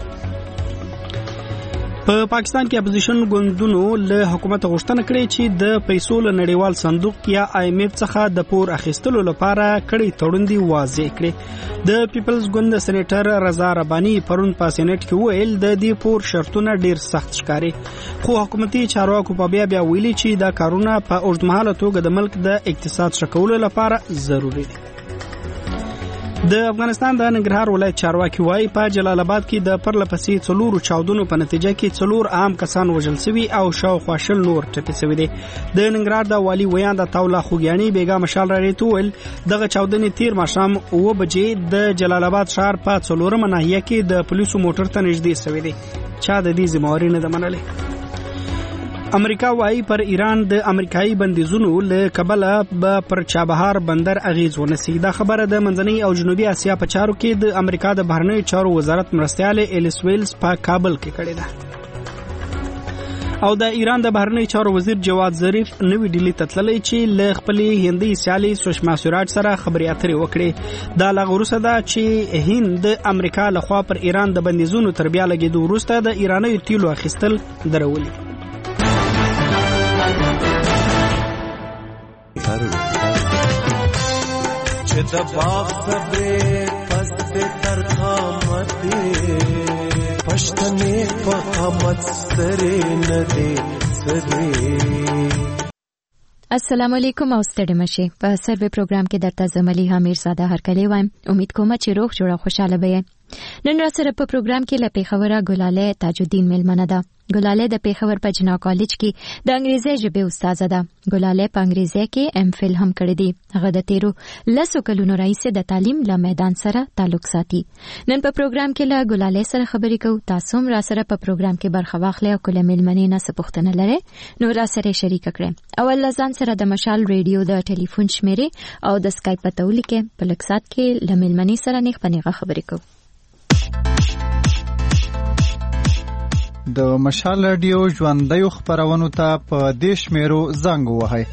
په پاکستان کې اپوزیشن ګوندونو له حکومت غوښتنه کړې چې د پیسو له نړیوال صندوق یا IMF څخه د پور اخیستلو لپاره کړي تړوندي واضح کړي. د پیپلز ګوند سېنیټر رضا رباني پرون په سېنات کې ویل د دې پور شرطونه ډیر سخت ښکاري، خو حکومتي چارواکو په بیا ویلي چې دا کارونه په اوږدمهاله توګه د ملک د اقتصاد ښه کولو لپاره ضروري دي. د افغانستان د ننګرهار ولایت چارواکي وایي په جلال آباد کې د پرلپسې 4 چاودنو په نتیجه کې 4 عام کسان وژل شوي او شاوخوا 20 نور ټپي شوي دي. د ننګرهار د والي ویاند تاولا خوګیاني بیګا مشال راډیو ته ویل دغه چاودنې تیر ماښام 9 بجې د جلال آباد ښار په 4مه ناحیه کې د پولیسو موټر ته نږدې شوي دي. چا د دې ذمہواري نه ده منلې. امریکا وايي پر ایران د امریکایي بندیزونو له کبله به پر چابهار بندر اغیز ونسي. دا خبره د منځنۍ او جنوبي اسیا په چارو کې د امریکا د بهرنیو چارو وزارت مرستیال ایلیس ویلز په کابل کې کړې ده. او د ایران د بهرنیو چارو وزیر جواد ظریف نوې ډیلی ته تللی چې له خپلې هندي سیالي سوشما سوراج سره خبرې اترې وکړي. دا لا وروسته ده چې هند د امریکا لخوا پر ایران د بندیزونو تر بیا لګېدو وروسته د ایرانیو تیلو اخیستل درولي. چې د باغ صبرې پسته تر قامته پښتنې په قامت سره نه دي سدي. السلام علیکم او ستړي مشه. په سروي پروګرام کې درته زملي حمیر زاده هرکلی وایم. امید کوم چې روغ جوړه خوشاله به. نن را سره په پروګرام کې له پیښوره ګلاله تاج الدین میلمنه ده. ګلاله د پیښور په جنا کالج کې د انګریزي ژبې استاد ده. ګلاله په انګریزي کې MPhil هم کړی دی. هغه د 13 کلونو راهیسې د تعلیم له میدان سره تعلق ساتي. نن په پروګرام کې له ګلاله سره خبرې کوو. تاسو هم را سره په پروګرام کې برخه واخلئ او کله میلمنې نه څه پوښتنه لرئ نو را سره شریک کړئ. اول ځان سره د مشال ریډیو د ټلیفون شمیرې او د سکایپ پته ولیکئ. په لږ سات کې له میلمنې سره نیغ په نیغه خبرې کوو. د مشال رادیو ژوندۍ خبرونو ته په دیش میرو زنګ وهاي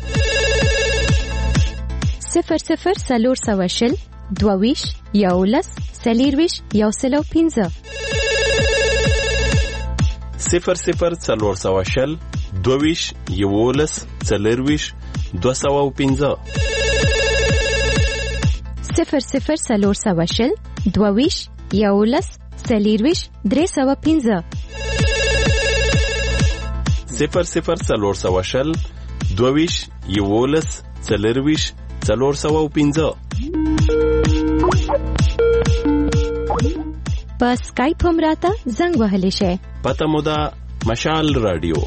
00 420 22 11 40 105 00 420 22 11 40 205 00 420 22 11 40 305 00 420 22 11 40 405 په سکایپ هم راته زنګ وهلی شي. پته مو ده مشال رادیو.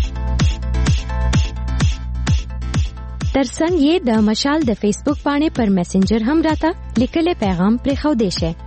ترڅنګ یې د مشال د فیسبوک باندې پر میسنجر هم راته لیکلي پیغام پرې خو دی شي.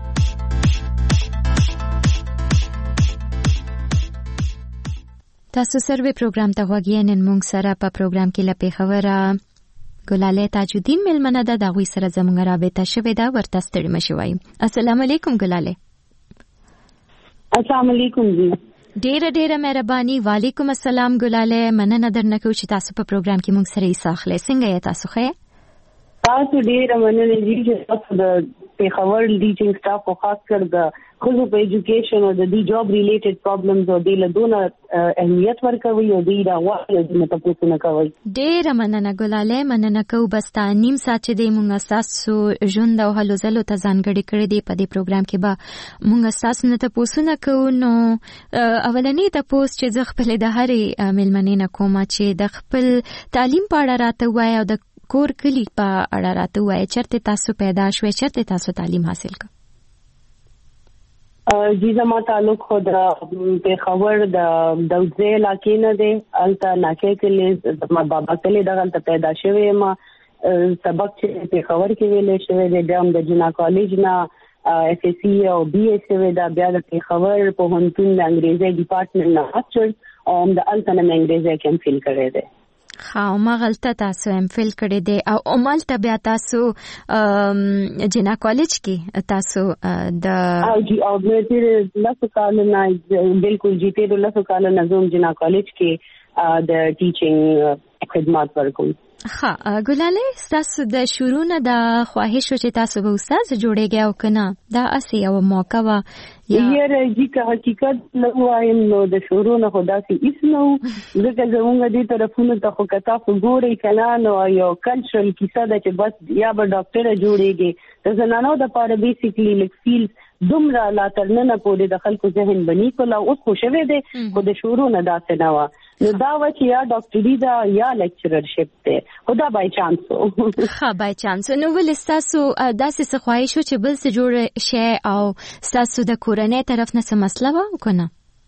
تاسو سروي پروګرام ته غوږی نن موږ سره په پروګرام کې له پیښوره ګلاله تاج الدین میلمنه ده. د هغوی سره زموږ رابطه شوې ده. ورته ستړي مه شئ. السلام علیکم ګلاله. السلام علیکم جی. ډیره مهرباني. وعلیکم السلام ګلاله. مننه درنه کوم چې تاسو په پروګرام کې موږ سره حصہ اخلئ. څنګه یې تاسو ښه؟ تاسو ډېر مننه چې تاسو د پیښور ټیچینګ سټاف او خاص کر د خلکو په ایجوکیشن او د دې جاب ریلیټډ پرابلمز او د لدونه اهمیت ورکوي او د راوړل د تاسو نه کوي. ډېر مننه ګلاله، مننه کوو بستا نیم ساعت چې د مونږ تاسو ژوند او هلو ځلو ته ځانګړي کړی دی په دې پروګرام کې به مونږ تاسو نه تاسو نه کوو. نو اولنې تاسو چې زه خپل د هرې ملمنې نه کوم چې د خپل تعلیم په اړه راته وایي او د کور کلی په اړه راته وایي چرته تاسو پیدا شوي، چرته تاسو تعلیم حاصل کړ؟ جی زما تعلق خود پیښور د دوزه علاقې نه دی. الته ناکې کې ما بابا کلی دغه پیدا شوی ما سبق چې پیښور کې ویلې شوی دی د جنا کالج نه اف اس سی او بي اس وی دا بیا د پیښور په هنتون د انګریزي ډپارټمنټ نه ماسترز او د الته نه انګریزي کې فیل کړی دی. خو ما غلطه تاسو ام فیل کړی دی او عملته بیا تاسو جنا کالج کې تاسو د جی او د لاسو کال نه بالکل جی ته د لاسو کال نه زوم جنا کالج کې د ټیچینګ خدمات ورکوم. ها ګلاله، تاسو د شروع نه د خواهش چې تاسو به استاد جوړیږئ او کنه دا اسی یو موقع وا یاره جی که حقیقت نو وایم نو د شروع نه خدا سي اسنو زګه زمونږ دې طرفونو ته خو کتا فګوري کنا نو یو کلچرل کیسه ده چې بس یا به ډاکټر جوړیږي. د زنانو د پاره بیسیکلی لیک فیل دومره لا ترنه پورې د خلکو ذهن بنی کولا اوس خو شوه دي خو د شروع نه داسې نه و نو دا و چې یا ډاکټري دا یا لیکچررشپ ته خدا بای چانس ها بای چانس. نو ول تاسو داسې څه خواهش چې بل څه جوړ شي او تاسو د کورنۍ طرف نه څه مسله و کنه؟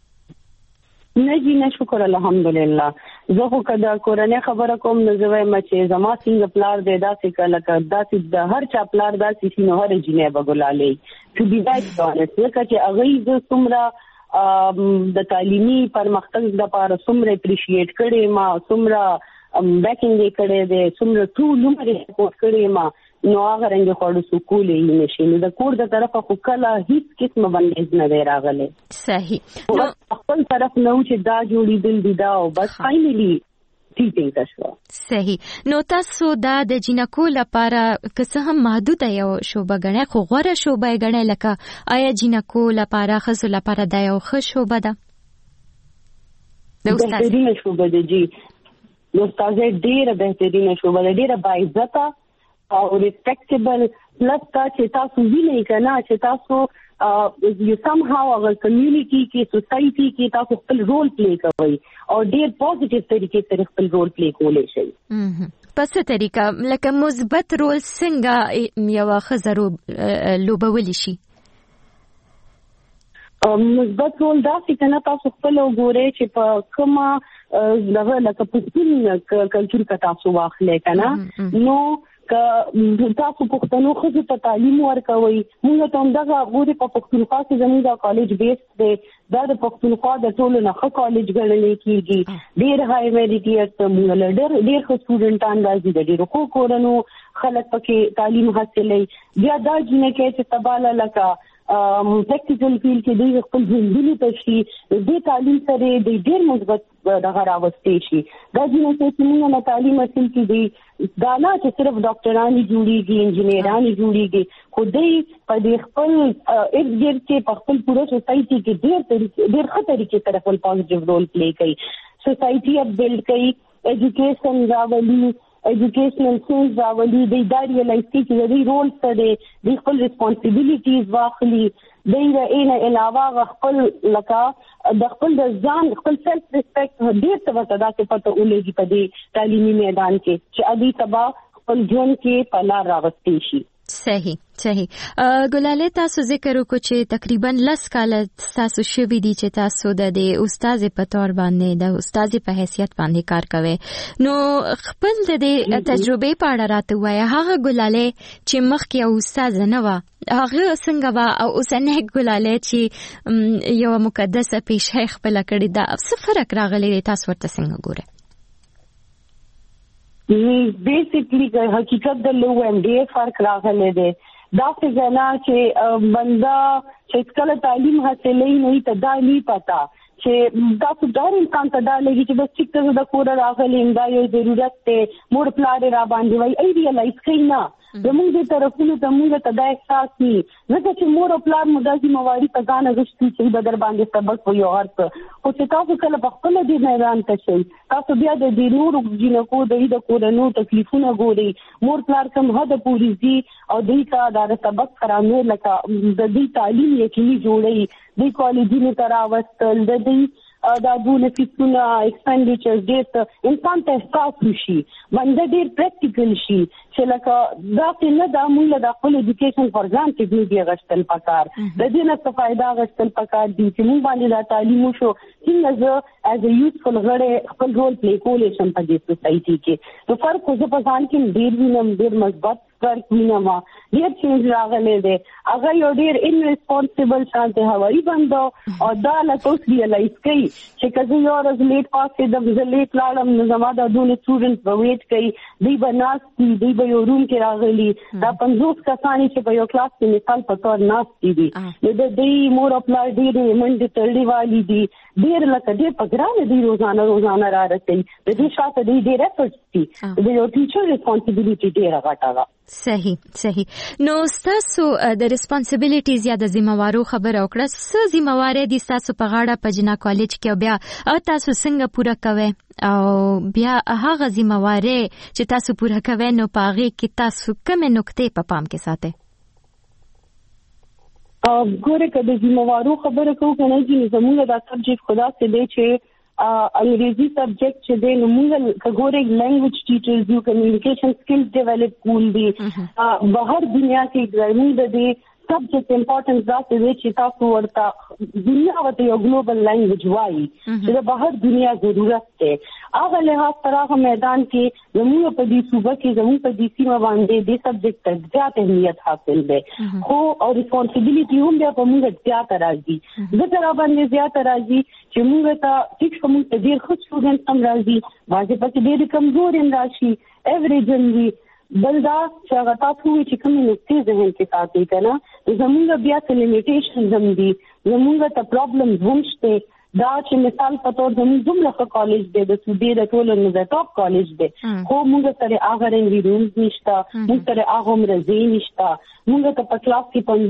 نه جی نه شکر الحمدلله. زه خو کدا کورنۍ خبره کوم نو زوی چې زما څنګه پلار دی داسې کله داسې د هر چا پلار داسې شنو هر جنې بغلالې to be right honest لکه چې هغه ز څومره د تعلیمي پرمختګ لپاره څومره اپریشیټ کړي ما څومره بیکینګ یې کړي دي څومره ټول عمر سپورټ کړي ما نو هغه رنګ خوړو سکول یې نشي نو د کور د طرفه خو کله هیڅ قسم باندې نه دی راغلی. صحیح. نو خپل طرف نو چې دا جوړیدل دي دا او بس فائنلی ټیچینګ تاسو. صحیح. نو تاسو د جنکو لپاره که هم محدود یو شوبه غنه خو غوړه شوبه غنه لکه آیا جنکو لپاره خزو لپاره دا یو ښه شوبه ده؟ د استاد بهترینه شوبه ده جی. د استاد ډیره بهترینه شوبه ده ډیره باعزته او ریسپیکټیبل پلس چې تاسو وینئ کنه چې تاسو یو somehow our community کې سوسايټي کې تاسو خپل رول پلی کوئ او ډیر پوزټیو طریقې سره خپل رول پلی کولای شئ. په څه طریقه لکه مثبت رول څنګه یو خزرو لوبولی شي؟ مثبت رول دا چې کنه تاسو خپل وګورئ چې په کومه دغه لکه په کلچر کې تاسو واخلې کنه نو که تاسو پښتنو خو ته تعلیم ورکوي موږ ته هم دغه غوړي په پښتونخوا کې زموږ د کالج بیس دی دا د پښتونخوا د ټولو نه ښه کالج ګڼل کېږي. ډېر هاي میریټیټ موږ ډېر ښه سټوډنټان راځي د ډېرو خو کورونو خلک پکې تعلیم حاصلوي. بیا دا جنکه چې تباله لکه پریکټیکل فیلډ کې دوی خپل ژوندونی تشي د تعلیم سره د ډېر مثبت دغه راوستي شي. دا جنکه چې موږ نه تعلیم حاصل کړي دا نه چې صرف ډاکټرانی جوړيږي انجینرانی جوړيږي خو دوی په خپل ارګر کې په خپل پوره سوسايټي کې ډېر ښه طریقې سره خپل پوزټیو رول پلی کوي. سوسايټي اپ بلډ کوي ایجوکیشن راولي ایجوکیشنل سینس راولي د اداري لایسټي کې د رول سره د خپل ریسپانسیبিলিټیز واخلي د علاوه خپل لکه د خپل د ځان خپل سیلف ریسپیکټ ډېر څه ودا کې پته ولګي په دې تعلیمي میدان کې چې ادي تبا خپل ژوند کې پلا راوستي شي. صحیح صحیح. ګلاله تاسو ذکر وکړو چې تقریبا 10 کال تاسو شوي دي چې تاسو د استاد په تور باندې د استاد په حیثیت باندې کار کوي. نو خپل د تجربه په اړه راته وایي هغه ګلاله چې مخکې یو استاد نه و هغه څنګه و او اوسنۍ ګلاله چې یو مقدسه پیشه خپل کړی دا څه فرق راغلی تاسو ورته څنګه ګورئ؟ بیسیکلی حقیقت د لو ام ډی فرق راغلی دی. دا څنګه چې بندا چې کله تعلیم حاصلې نه ته دا نه پتا چې تاسو دا انسان ته دا لګي چې بس ټیک ته د کور راغلي دا یو ضرورت ته مور پلار را باندې وای ای ریلایز کینا زموږ د طرفونو ته موږ ته دا احساس ني ځکه چې مور او پلار مدازي مواري په ځان غوښتي چې د در باندې سبق وي او ارته خو چې تاسو کله په خپل دې میدان ته شئ تاسو بیا د دې نور جنکو د کورونو تکلیفونه ګوري مور پلار کوم هدا پوری دي او دې کا د سبق کرانو لکه د دې تعلیم یقیني جوړي د کالجونو تراوستل د دې دا دونه فیسونه ایکسپینډیچر ډېر انسان ته احساس وشي باندې ډېر پریکټیکل شي چې لکه دا څنګه د موږ د خپل ایجوکیشن فور ګرانټډ دی غشتل پکار د دې نه څه فائدہ غشتل پکار دي چې موږ باندې د تعلیم شو څنګه زه از ا یوزفل غړی خپل رول پلی کولای شم په دې سوسایټي کې نو فرق خو په ځان کې ډېر وینم ډېر مثبت فرق وینم ډېر چینج راغلی دی هغه یو ډېر انریسپانسیبل شانته هوایي بندو او دا لکه اوس ریلایز کوي چې کله یو ورځ لیټ پاسې د لیټ لاړم نو زما د دونه سټوډنټ به ویټ کوي دوی به ناست دي به یو روم کې راغلي دا 50 کسانی چې په یو کلاس کې مثال په تور ناست دي د دې مور خپل ډېر منډه تړلې والی دي ډېر لکه ډېر پګرانه دي روزانه را رسي د دې شاته ډېر افورټس دي د یو ټیچر ریسپانسیبিলিټي ډېر غټه صحیح نو تاسو د ریسپانسیبিলিټیز یا د ذمہوارو خبر او کړه څه ذمہواري دي تاسو په غاړه په جنا کالج کې بیا تاسو څنګه پوره کوئ او بیا هغه ذمہواري چې تاسو پوره کوئ نو پاغي کې تاسو کومه نقطې په پام کې ساتئ ګوره کله ذمہوارو خبره کوو کنه چې زموږ د سبجیکټ خدا څخه دی چې انګریزي سبجیکټ چې دی نو موږ کګورې لینګویج ټیچرز یو کمیونیکیشن سکلز ډیولپ کول دي بهر دنیا کې زموږ د دې سبجیکټ امپورټنس دا چې تاسو ورته دنیا ورته یو ګلوبل لینګویج وایي چې د بهر دنیا ضرورت ده هغه له هغه میدان کې زموږ په دې صوبه کې زموږ په دې سیمه باندې د سبجیکټ ته زیات اهمیت حاصل ده خو او ریسپانسیبিলিټي هم بیا په موږ زیات راځي زه تر باندې زیات راځي چې موږ ته ټیک کوم ته ډیر ښه سټوډنټ هم راځي واځي پکې ډیر کمزور هم راشي ایوریج هم وي بلدا چې هغه تاسو چې کوم نقطې ذهن کې ساتي کنه زموږ بیا څه لیمیټیشنز هم دي زموږ ته پرابلمز هم شته دا چې مثال په تور زموږ دومره کالج دی د سودی د ټولو نه د ټاپ کالج دی خو موږ سره هغه رنګي رومز نشته موږ سره هغه مرزي نشته موږ ته په کلاس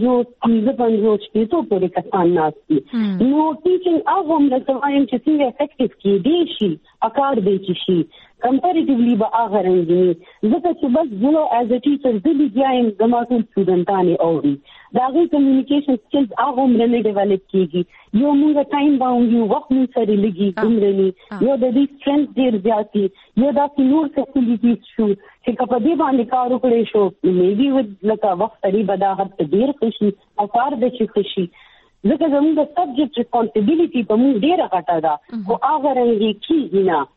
کې 50 پورې کسان ناشتي نو ټیچینګ هغه مرزوایم چې څنګه افیکټیو کې دی شي اکار دی شي کمپیریټیولی به هغه رنګي ځکه چې بس زه از ا ټیچر د لیګایم د ماټول سټوډنټانه اوري دا غي کمیونیکیشن سکلز هغه مرنه ډیولپ کیږي یو موږ ټایم باوند یو وخت مې سره لګي عمرني یو د دې سترنث ډیر زیاتی یو د نور فیسیلیټیز شو چې په دې باندې کار وکړي شو میبي ود لکه وخت لري بدا هر ډیر خوشي او کار د چي خوشي ځکه زموږ د سبجیکټ ریسپانسیبিলিټي په موږ ډیره غټه ده خو هغه رنګي کیږي نه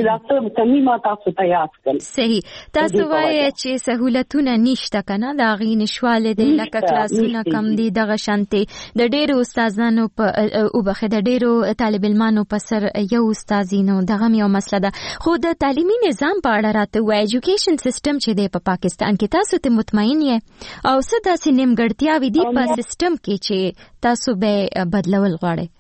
چې کمی ما تاسو ته یاد کړئ صحیح تاسو وایي چې سہولتونه نشته کنه دا غي نشواله دي لکه کلاسونه کم دي دغه شانتي د ډیرو استادانو په او بخې د ډیرو طالب علمانو په سر یو استادینو دغه یو مسله ده خو د تعلیمي نظام په اړه راته وایي ایجوکیشن سیستم چې دی په پاکستان کې تاسو ته مطمئن یې او څه داسې نیمګړتیاوې دي په سیستم کې چې تاسو به بدلول غواړئ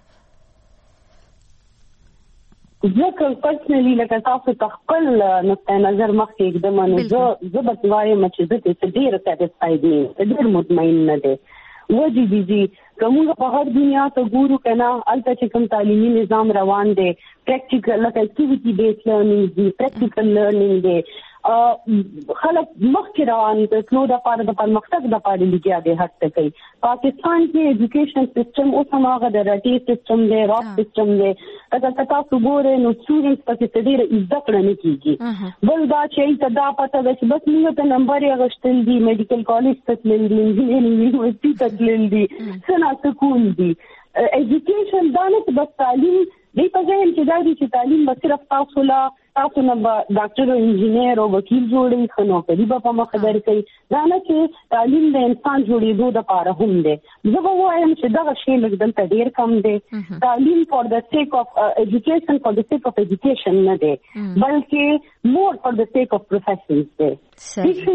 ځکه پرسنلی لکه تاسو خپل نقطه نظر مخکې اقدام نه زه به وایم چې زه ته ډیر سټیسفاید یم ډیر مطمئن نه دی وجه دي کومه په هر دنیا ته ګورو کنه البته چې کوم تعلیمي نظام روان دی پریکټیکل لکه اکټیویټی بیس لرنینګ دی پریکټیکل لرنینګ دی خلک مخکې روان دي ټول د پاره د پرمختګ د پاره لګیا دي هڅه کوي پاکستان کې ایجوکیشن سیستم اوس هغه د راټي سیستم دی راټ سیستم دی دا تاسو ګورئ نو سټوډنټس پکې ډېر عزت کړنه کیږي بل دا چې دا پته ده چې بس موږ ته نمبر یې غشتل دي میډیکل کالج ته تلل دي انجینرینګ یونیورسيټي ته تلل دي څنګه سکول دي ایجوکیشن دا نه بس تعلیم دی په ځای چې دا دي چې تعلیم به صرف تاسو نه ډاکټر او انجینیر او وکیل جوړي خنو کوي په مخ درکې دا نه چې تعلیم د انسان جوړېدو د لپاره هم دی زه به وایم چې دا شی لږ د ډیر کم دی تعلیم فور د سیک اف ایجوکیشن فور د سیک اف ایجوکیشن نه دی بلکې مور فور د سیک اف پروفیشنز دی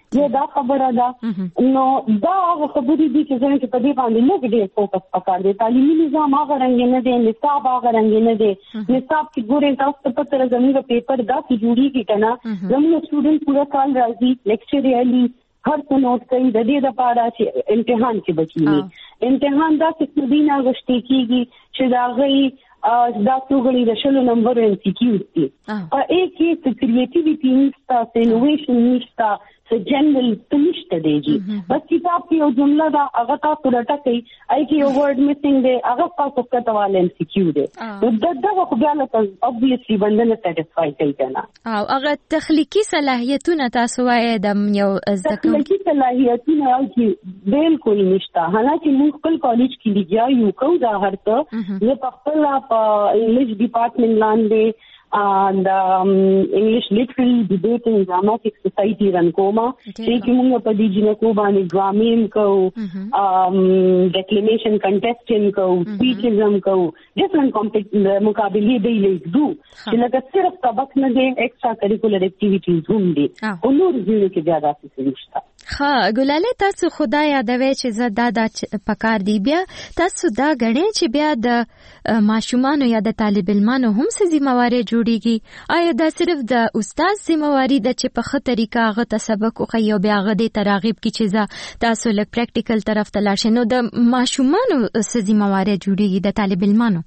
یا دا خبره ده. نو دا هغه خبرې دي چې څنګه په دې باندې لږ ډېر فوکس پکار دی. تعلیمي نظام هغه رنګ نه دی، نصاب هغه رنګ نه دی. نصاب کې ګورې تاسو ته پته راځي زموږ پیپر دا چې جوړیږي کنه، زموږ سټوډنټ پورا کال راځي لیکچر یې هر څه نوٹ کوي د دې لپاره چې امتحان کې بچي. امتحان دا چې دینه غشتي کیږي چې دا غي دا څوګړي د شلو نمبر ام سی کیو دي. په یک کې کریټیویټي نشته، انوویشن نشته، څه جنرال نشته دی. بس کتاب کې یو جمله دا هغه تاسو راټکئ، اې کې یو ورډ میسنګ دی، هغه تاسو کتهواله ام سی کیو دی. دا خو بیا له obviously بندنه سټیسفای کوي کنه. او هغه تخلیقي صلاحیتونه تاسو وایي د یو تخلیقي صلاحیتونه چې بالکل نشته. حالانکه موږ خپل کالج کې لګیا یو کو دا هرته زه په خپل انګلیش ډپارټمنټ لاندې د انګلیش لیټرري ډیبیټ ان ډراماتیک سوسایټي رن کومه چې موږ په دې جنکو باندې ډرامیم کوو، ډیکلیمیشن کنټیسټینګ کوو، سپیچزم کوو، ډیفرنٹ مقابلې دی لیکدو چې لکه صرف سبق نه دی، ایکسټرا کریکولر اکټیویټیز هم دي او نور ځینې کې زیاده څه نشته. ها ګلاله تاسو خدای یادوي چې زه دا پکار دی، بیا تاسو دا غړې چې بیا د ماشومان یا د طالب علمانو هم څه ذمہواری جوړیږي. آیا دا صرف د استاد ذمہواری ده چې په ښه طریقه هغه ته سبق وښیي او بیا هغه دې تراغیب کی چې تاسو له پریکټیکل طرف ته لاړ شئ؟ نو د ماشومانو څه ذمہواری جوړیږي د طالب علمانو؟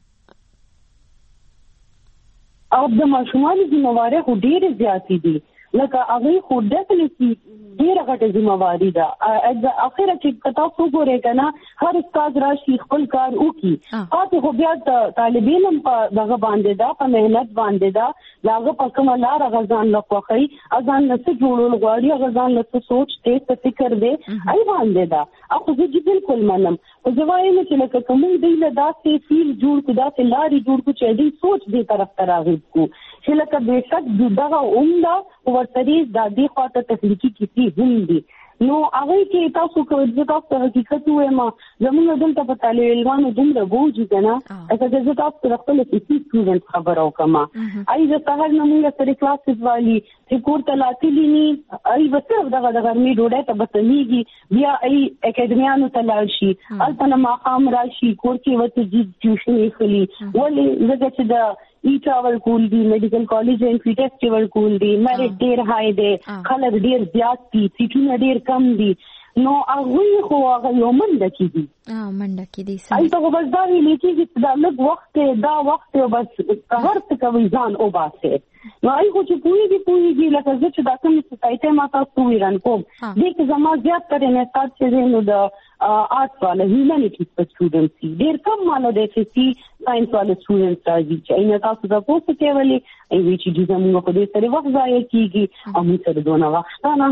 او د ماشومانو ذمہواری خو ډېرې زیاتې دي، لکه هغه خو ډیفینټلی ډیره غټه ذمہواری ده. اخر چې تاسو ګورئ کنه هر استاد راشي خپل کار وکي، تاسو خو بیا طالب علم په دغه باندې ده، په مهنت باندې ده، هغه په کومه لار غزان لکوخی ازان نس جوړول غواړي، غزان نس سوچ ته فکر دی ای باندې ده. اخو زه بالکل منم او زه وایم چې لکه کوم دی له داسې فیل جوړ کو، داسې لاري جوړ کو چې دې سوچ دې طرف ته راغب کو چې لکه بهشک دغه عمده ورته د دې خاطر تخلیقي کیسې هم دي. نو هغه کې تاسو کوم تاسو حقیقت وایم زموږ دلته په طالب علمانو دومره بوجي کنه اګه زه تاسو خپل کیسې سټوډنټ خبرو کما ای زه سهار نه موږ سره کلاسز والی چې کور ته لاتلینی ای وسه دغه ګرمي ډوډۍ ته بتنیږي، بیا ای اکیډمیانو ته لاړ شي، البته ما قام راشي کور کې وته ټیوشن یې خلی ولې زګه چې دا ای ټراول کول دي، میډیکل کالج ان فی ټیسټیول کول دي، میرټ ډیر هاي دي، خلک ډیر زیات دي، سیټونه ډیر کم دي. نو هغه خو هغه یو منډه کیږي ای ته بس دا ویلې چې دا لږ وخت دا وخت بس هر څه کوي ځان او باسه. نو ای خو چې پوهیږي لکه زه چې دا کوم سوسایټي ما تاسو ویران کوم دې کې زما زیات ترې نه تاسو چې نو د آرټس والا هیومانیټیز په سټوډنټس ډیر کم مالو د اف سی ساينس والا سټوډنټس راځي چې نه تاسو دا پوښتنه کوي ای وی چې زموږ په دې سره وخت ضایع کیږي او موږ سره دونه وخت نه.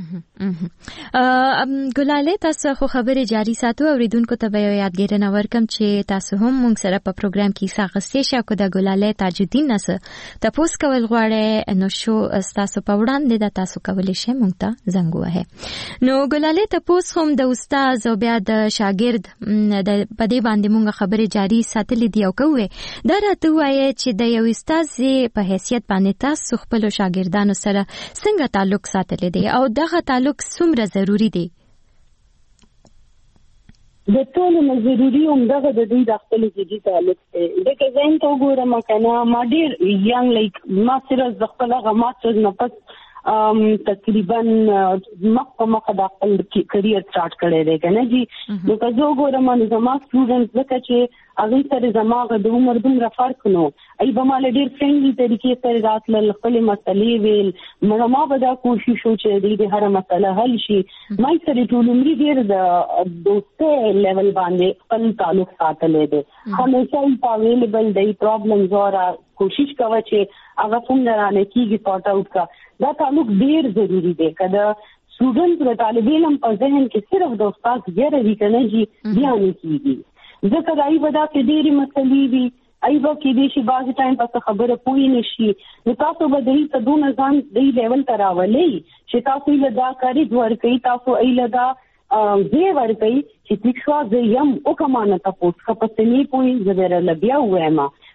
ګلاله تاسو خو خبره جاری ساتو اوریدونکو ته به یادګیرنه ورکم چې تاسو هم موږ سره په پروګرام کې ساغستې شو کو د ګلاله تاجدین نس تاسو کول غواړئ نو شو تاسو په وړاندې د تاسو کولې شي موږ ته زنګ وهه. نو ګلاله تاسو هم د استاد او بیا د شاګرد د پدې باندې موږ خبره جاری ساتلې دی او کوه دا راته وایي چې د یو استاد په حیثیت باندې تاسو خپل شاګردانو سره څنګه تعلق ساتلې دی او دغه تعلق څومره ضروری دی؟ د ټولو نه ضروري همدغه د دوی د خپل جدي تعلق دی. دغه ځین ته وګورم کنه ما ډیر ینګ لایک ما سره د خپل هغه ماسترز نه پس تقریبا مخه د خپل کریئر سٹارټ کړی دی کنه جی. نو که زه وګورم نو زما سټوډنټس ځکه چې هغه سره زما د عمر دومره فرق نو ای به مال ډیر فرندلي طریقې سره راتل خپل مسلې ویل ما به دا کوشش وکړم چې د هر مسله حل شي. ما سره ټول عمر ډیر د دوستۍ لیول باندې خپل تعلق ساتلی دی، همیشه اویلیبل دی، پرابلمز اورا کوشش کوي چې هغه څنګه رانه کیږي سارټ اوټ کا. دا تعلق ډیر ضروری دی کله سټوډنټ د طالب علم په ذهن کې صرف د استاد غیر وی کنه جی بیان کیږي ځکه دای ودا کې ډېری مسلې وي ای به کې دې شي بعض ټایم په خبره پوي نشي نو تاسو به دې ته دونه ځان دې لیول تراولې چې تاسو له دا کاری ور کوي تاسو ای له دا زه ور کوي چې تاسو زه یم او کمانه تاسو په پسنی پوي زبر لبیا وایم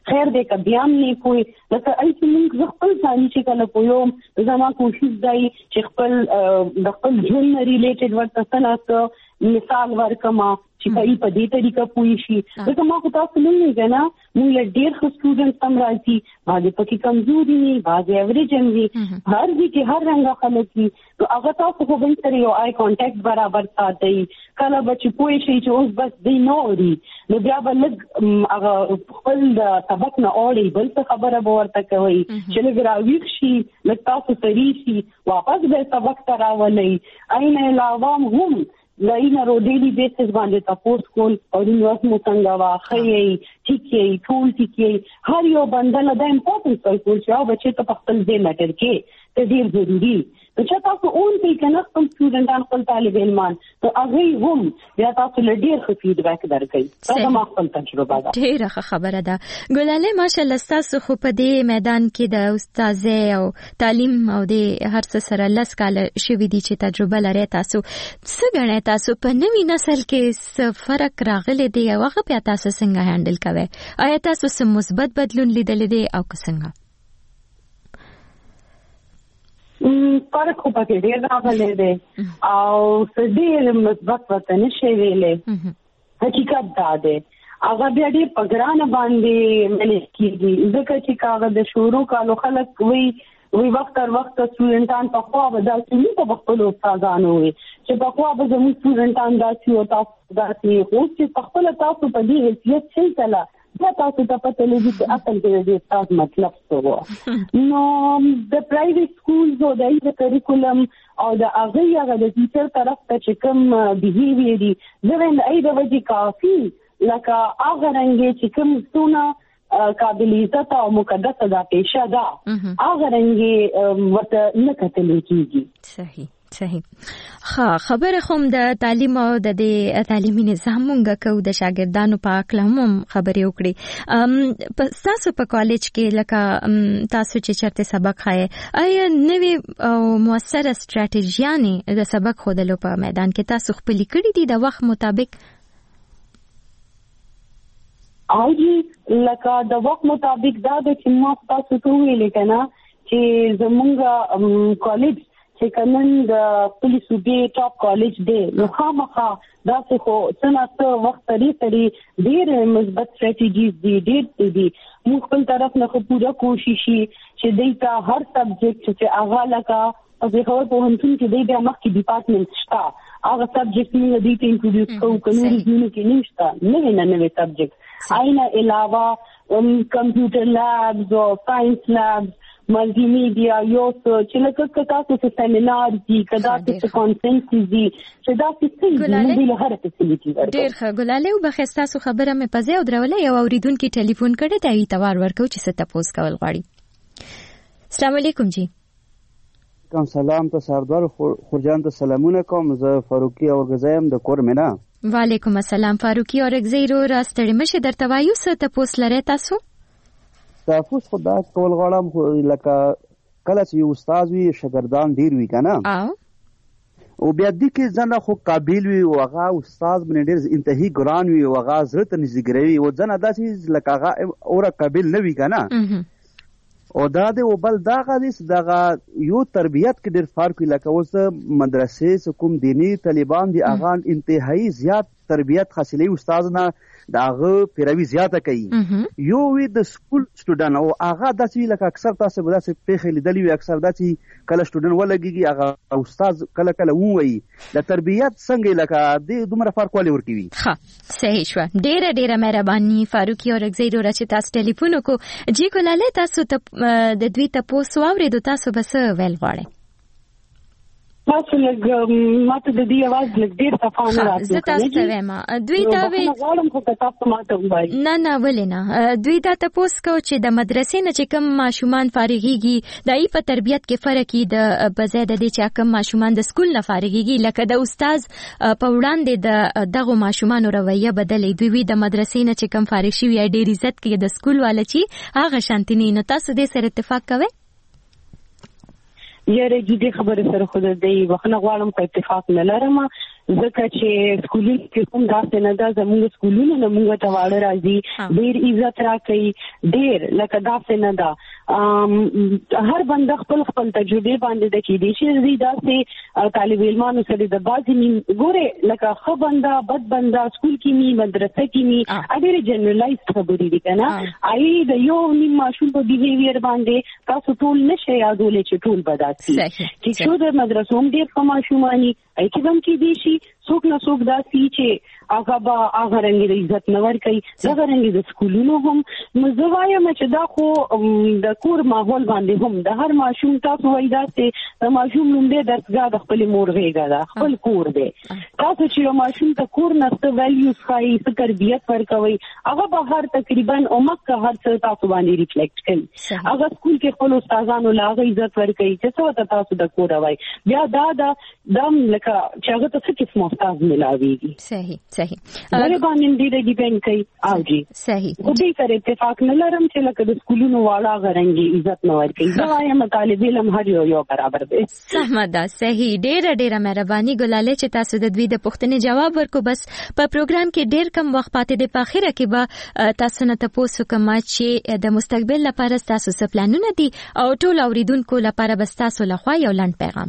خیر دې ک بیا نه کوی لکه ای چې موږ خپل ځان چې کله کوم زما کوشش دی چې خپل د خپل ژوند ریلیټډ ورته څنګه مثال ورکما چې په دې طریقه پوي شي دا ما خو تاسو نه نه موږ له ډېر ښه سټوډنټ هم راځي باندې پکې کمزوري نه باندې ایوریج هم وي هر دي هر رنګه خلک دي نو هغه تاسو خو به سره یو آی کانټیکټ برابر ساتي کله به چې پوي شي چې اوس بس دی نوري نو بیا به لږ هغه خپل د سبق نه اوري بل څه خبره به ورته کوي چې لږ راویښ شي لږ تاسو سری شي واپس به سبق ته راولي عین علاوه هم لاینا رو ډیلی بیسس باندې تاسو کول او نو مو څنګه واخی ټیکي ټول ټیکي هر یو بندل د امپورټنس په کول چې او بچي ته خپل دې مټر کې ته ډیر ضروری چې تاسو اون کې کنه خپل سټوډنټان خپل طالب علمان ته هغه هم بیا تاسو له ډیر ښه فیډبیک درکړي دا ما خپل تجربه ده ډیره خبره ده ګلاله ماشاءالله تاسو خو په دې میدان کې د استاد او تعلیم او د هر څه سره لس کال شوي دي چې تجربه لري تاسو څه غواړئ تاسو په نوې نسل کې څه فرق راغلی دی او هغه بیا تاسو څنګه هندل کوئ آیا تاسو څه مثبت بدلون لیدلی دی او څنګه فرق خو پکې ډېر راغلی دی او څه ډېر مثبت ورته نشي ویلی حقیقت دا دی هغه بیا ډېر په ګرانه باندې منې کېږي ځکه چې هغه د شروع کالو خلک وی وخت تر وخت سټوډنټان په خوا به داسې نه په خپل استادانو وي چې په خوا به زموږ سټوډنټان داسې او تاسو داسې خو چې په خپل تاسو په دې حیثیت شي کله دا تاسو ته پته لګي چې اصل کې د استاد مطلب څه و نو د پرایویټ سکولز او د کریکولم او د هغه د ټیچر طرف ته چې کوم بیهیویر دي زموږ د ای د وجې کافي لکه هغه رنګ چې کوم څونه قابل عزت او مقدس دا پیشه ده هغه رنګ ورته نه کتل کیږي صحیح خبره خوم د تعلیم او د تعلیمي نظام مونږه کو د شاګردانو په اکلمم خبرې وکړي تاسو په کالج کې لکه تاسو چې چرته سبق خای آیا نوې او موثره ستراتیژیانه د سبق خودلو په میدان کې تاسو خپل کړی دي د وخت مطابق اوجی لکه د وخت مطابق دا د چې ما تاسو ته ویل کنا چې زمونږ کالج چې کنن د پولیس صوبې ټاپ کالج دی نو خامخا دا څه خو څنګه وخت لري ډېر مثبت ستراتیژیز دي ډېر دي موږ خپل طرف نه پوره کوشش چې دیتا هر سبجیکټ چې هغه لکه او زه خبر په هنتون کې دی د مخکې ډپارټمنټ شته هغه سبجیکټ موږ دې ته انټروډیوس کوو کنه ریزونه کې نشته نوې سبجیکټ عین علاوه کمپیوټر لابز او ساينس لابز ملټي میډیا یو چې لکه تاسو څه سیمینار دي کدا څه کانفرنس دي چې دا څه دي له هر فیسیلیټي ورته ډېر ښه ګلاله او بخښ تاسو خبره مې پځه او درولې یو اوریدونکو ټلیفون کړی دی تور ورکو چې څه تاسو کول غواړي السلام علیکم جی کوم سلام ته سردار خورجان ته سلامونه کوم زه فاروقي اورګزایم د کور مینا وعلیکم السلام فاروقي اورګزای رو راستړی مشه درته وایو څه تاسو لري تاسو تاسو خدا کول غواړم لکه کله چې استاد وي شاګردان ډیر وي کنه او بیا د کې ځنه خو قابل وي او هغه استاد باندې ډیر انتهایی ګران وي او هغه زړه ته نږدې او ځنه داسې لکه هغه اورا قابل نه وي کنه او دا د او بل دا غدي دغه یو تربیت کې ډیر فرق لکه اوس مدرسې کوم دینی طالبان دي هغه انتهایی زیات تربیت حاصلې استاد نه داغه پیروي زیاته کوي یو وی د سکول سټوډنټ او هغه داسې لکه اکثر تاسو به داسې پیښې لیدلې وي اکثر داسې کله سټوډنټ ولګيږي هغه استاد کله وایي د تربیت څنګه لکه د دومره فرق ولې ورکوي ها صحیح شو ډېره مهرباني فاروقي اورګزای رو چې تاسو ټلیفون وکړو جی کولاله تاسو ته د دوی تاسو اورېدو تاسو بس ویل غواړئ تاسو لږ ماته د دې आवाज لږ ډیر صفانه راځي زه تاسو ته وایم دوی دا وی نه ولنه دوی دا تاسو کو چې د مدرسې نه چې کوم ماشومان فارغيږي دای په تربيت کې فرق دی د بزاده دي چې کوم ماشومان د سکول نه فارغيږي لکه د استاد په وړاندې د دغه ماشومان رویه بدلې دوی د مدرسې نه چې کوم فارغ شي ډیر عزت کوي د سکول والا چې هغه شانتنی نه تاسو دې سره اتفاق کوئ یاره دې خبره سره خود دې وخت نه غواړم په اتفاق نه لرم ځکه چې سکولونو کې کوم داسې نه ده زموږ سکولونو نه موږ ته واړه راځي ډېر عزت راکوي ډېر لکه داسې نه ده هر بنده خپل تجربه باندې د کې دي چې داسې طالب علمانو سره د بازي ګوره لکه ښه بنده بد بنده سکول کې می مدرسه کې می ډېر جنرالایز خبرې دي کنه آی د یو نیم ماشوم په بیهیویر باندې تاسو ټول نشئ یادولې چې ټول بداسي چې څو د مدرسو هم ډېر کم ماشومانی ای چې هم کې دي شي څوک نه څوک داسي چې هغه رنګ د عزت نور کوي هغه رنګ د سکولونو هم مزوایم چې دا خو د کور ماحول باندې هم د هر ماشوم تاسو وای داسې د ماشوم نوم دې درځه د خپل مور غېګا دا خپل کور دی تاسو چې ماشوم ته کور نست ویلیوز خای څه تربیت ورکوي هغه به هر تقریبا اومکه هر څه تاسو باندې ریفلیکټ کوي هغه سکول کې خپل استادانو لاغه عزت ورکوي چې څه تاسو د کور وای بیا دا دم لکه چې هغه ته څه کیسه استاد ملاويږي صحیح هغه باندې دې ډیپند کوي او جی صحیح خو دې سره اتفاق نه لرم چې لکه د سکولونو والا غرنګي عزت نه ورکوي زه وایم طالب علم هر یو برابر دی سمه ده صحیح ډېره مهرباني ګلاله چې تاسو د دوی د پوښتنې جواب ورکو بس په پروګرام کې ډېر کم وخت پاتې دی په اخره کې به تاسو نه تاسو کوم چې د مستقبل لپاره تاسو څه پلانونه دي او ټول اوریدونکو لپاره بس تاسو لخوا یو لنډ پیغام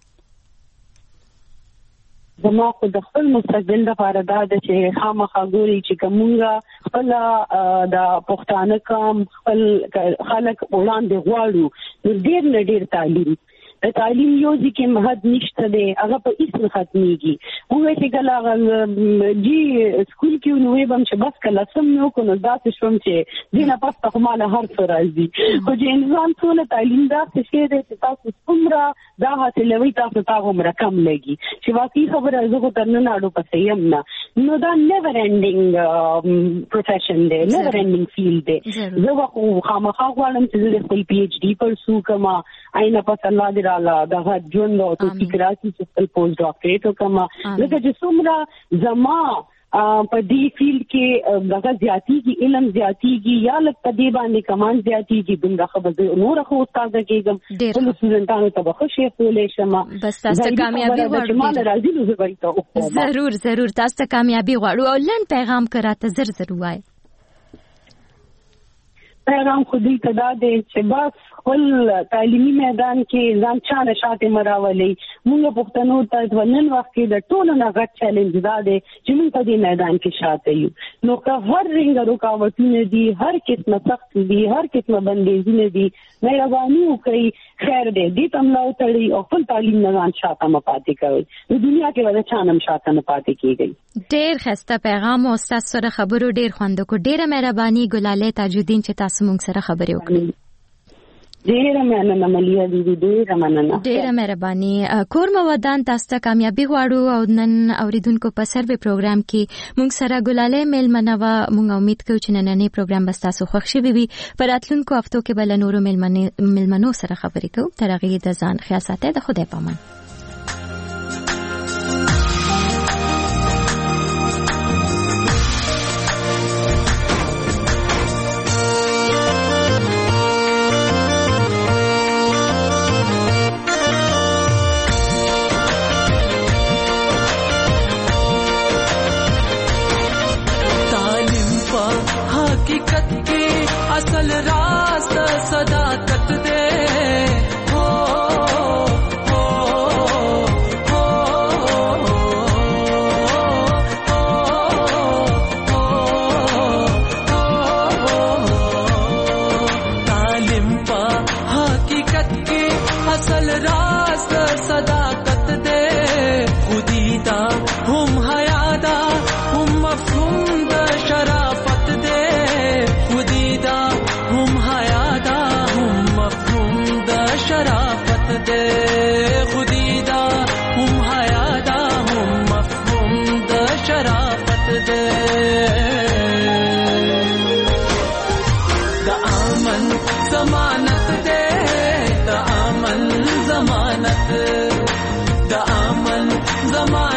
زما خو د خپل مستقبل لپاره دا د چې خامخا ګوري چې کومه خپل د پښتانه کم خپل خلک وړاندې غواړو ډېر نه ډېر تعلیم د تعلیم یو ځکه مهد نشته دی هغه په هیڅ نه ختميږي موږ چې کله جی سکول کې نو ویم چې بس کله سم نو کو نو داسې شوم چې دینه پس ته مال هر څه راځي خو چې انسان ټول تعلیم دا څه شی دی چې تاسو څومره دا حاصلوي تاسو هم رقم لګي چې واقعي خبره زه تر نه اړو پسې یم نه نو دا never ending profession دی never ending field دی زه خو خامخا غواړم چې زه خپل پی ایچ ډی پرسو کما آینه په الله دې رااله دا ژوند او فکراتي چې خپل پوسټ ډاکټریټ وکما لکه چې څومره زما په دې فیلډ کې دغه زیاتیږي علم زیاتیږي یا لکه په دې باندې کمان زیاتیږي دغه خبره نور خو استاد کېږم ټول سټوډنټانو ته به خوشي کولې شمه بس تاسو کامیابی غواړو ضرور تاسو کامیابی غواړو او لن پیغام کراته زر وای پیغام خو دې ته دا دی چې بس خپل تعلیمي میدان کې ځان چانه شاته مراولي موږ پښتنو ته ونن وخت کې د ټولو نه غټ چیلنج دا دی چې موږ په دې میدان کې شاته یو نو که هر رنګ رکاوټونه دي هر قسمه سخت دي هر قسمه بندیزونه دي مهرباني وکړئ خیر دې تملا وتړي او خپل تعلیم نه ځان شاته مپاتې کوي د دنیا کې ولا چانم شاته نه پاتې کیږي ډېر خسته پیغام او تاسو سره خبرو ډېر خوند کو ډېره مهرباني ګلاله تاجالدین چې تاسو موږ سره خبرې وکړې ډېره مننه ملیا دې ډېره مننه ډېره مهرباني کور مودان تاسو ته کامیابی غواړو او نن اوریدونکو په سروې پروګرام کې موږ سره ګلاله میلمنه و موږ امید کوو چې نننې پروګرام به تاسو خوښ شي وي په راتلونکو هفتو کې بل نورو میلمنو سره خبرې کوو تر هغه د ځان خیال ساتئ د خدای پامان असल रास्त सदाकत दे हो हो हो तालिम पा हकीकत की असल रास्त सदाकत दे खुदीदा हम हयादा हम मफहूम द शराफत दे खुदीदा हम हयादा हम मफहूम द शराफत दे खुदीदा हम हयादा हम मफहूम द शराफत दे द आमन जमानत दे द आमन जमानत द आमन जमानत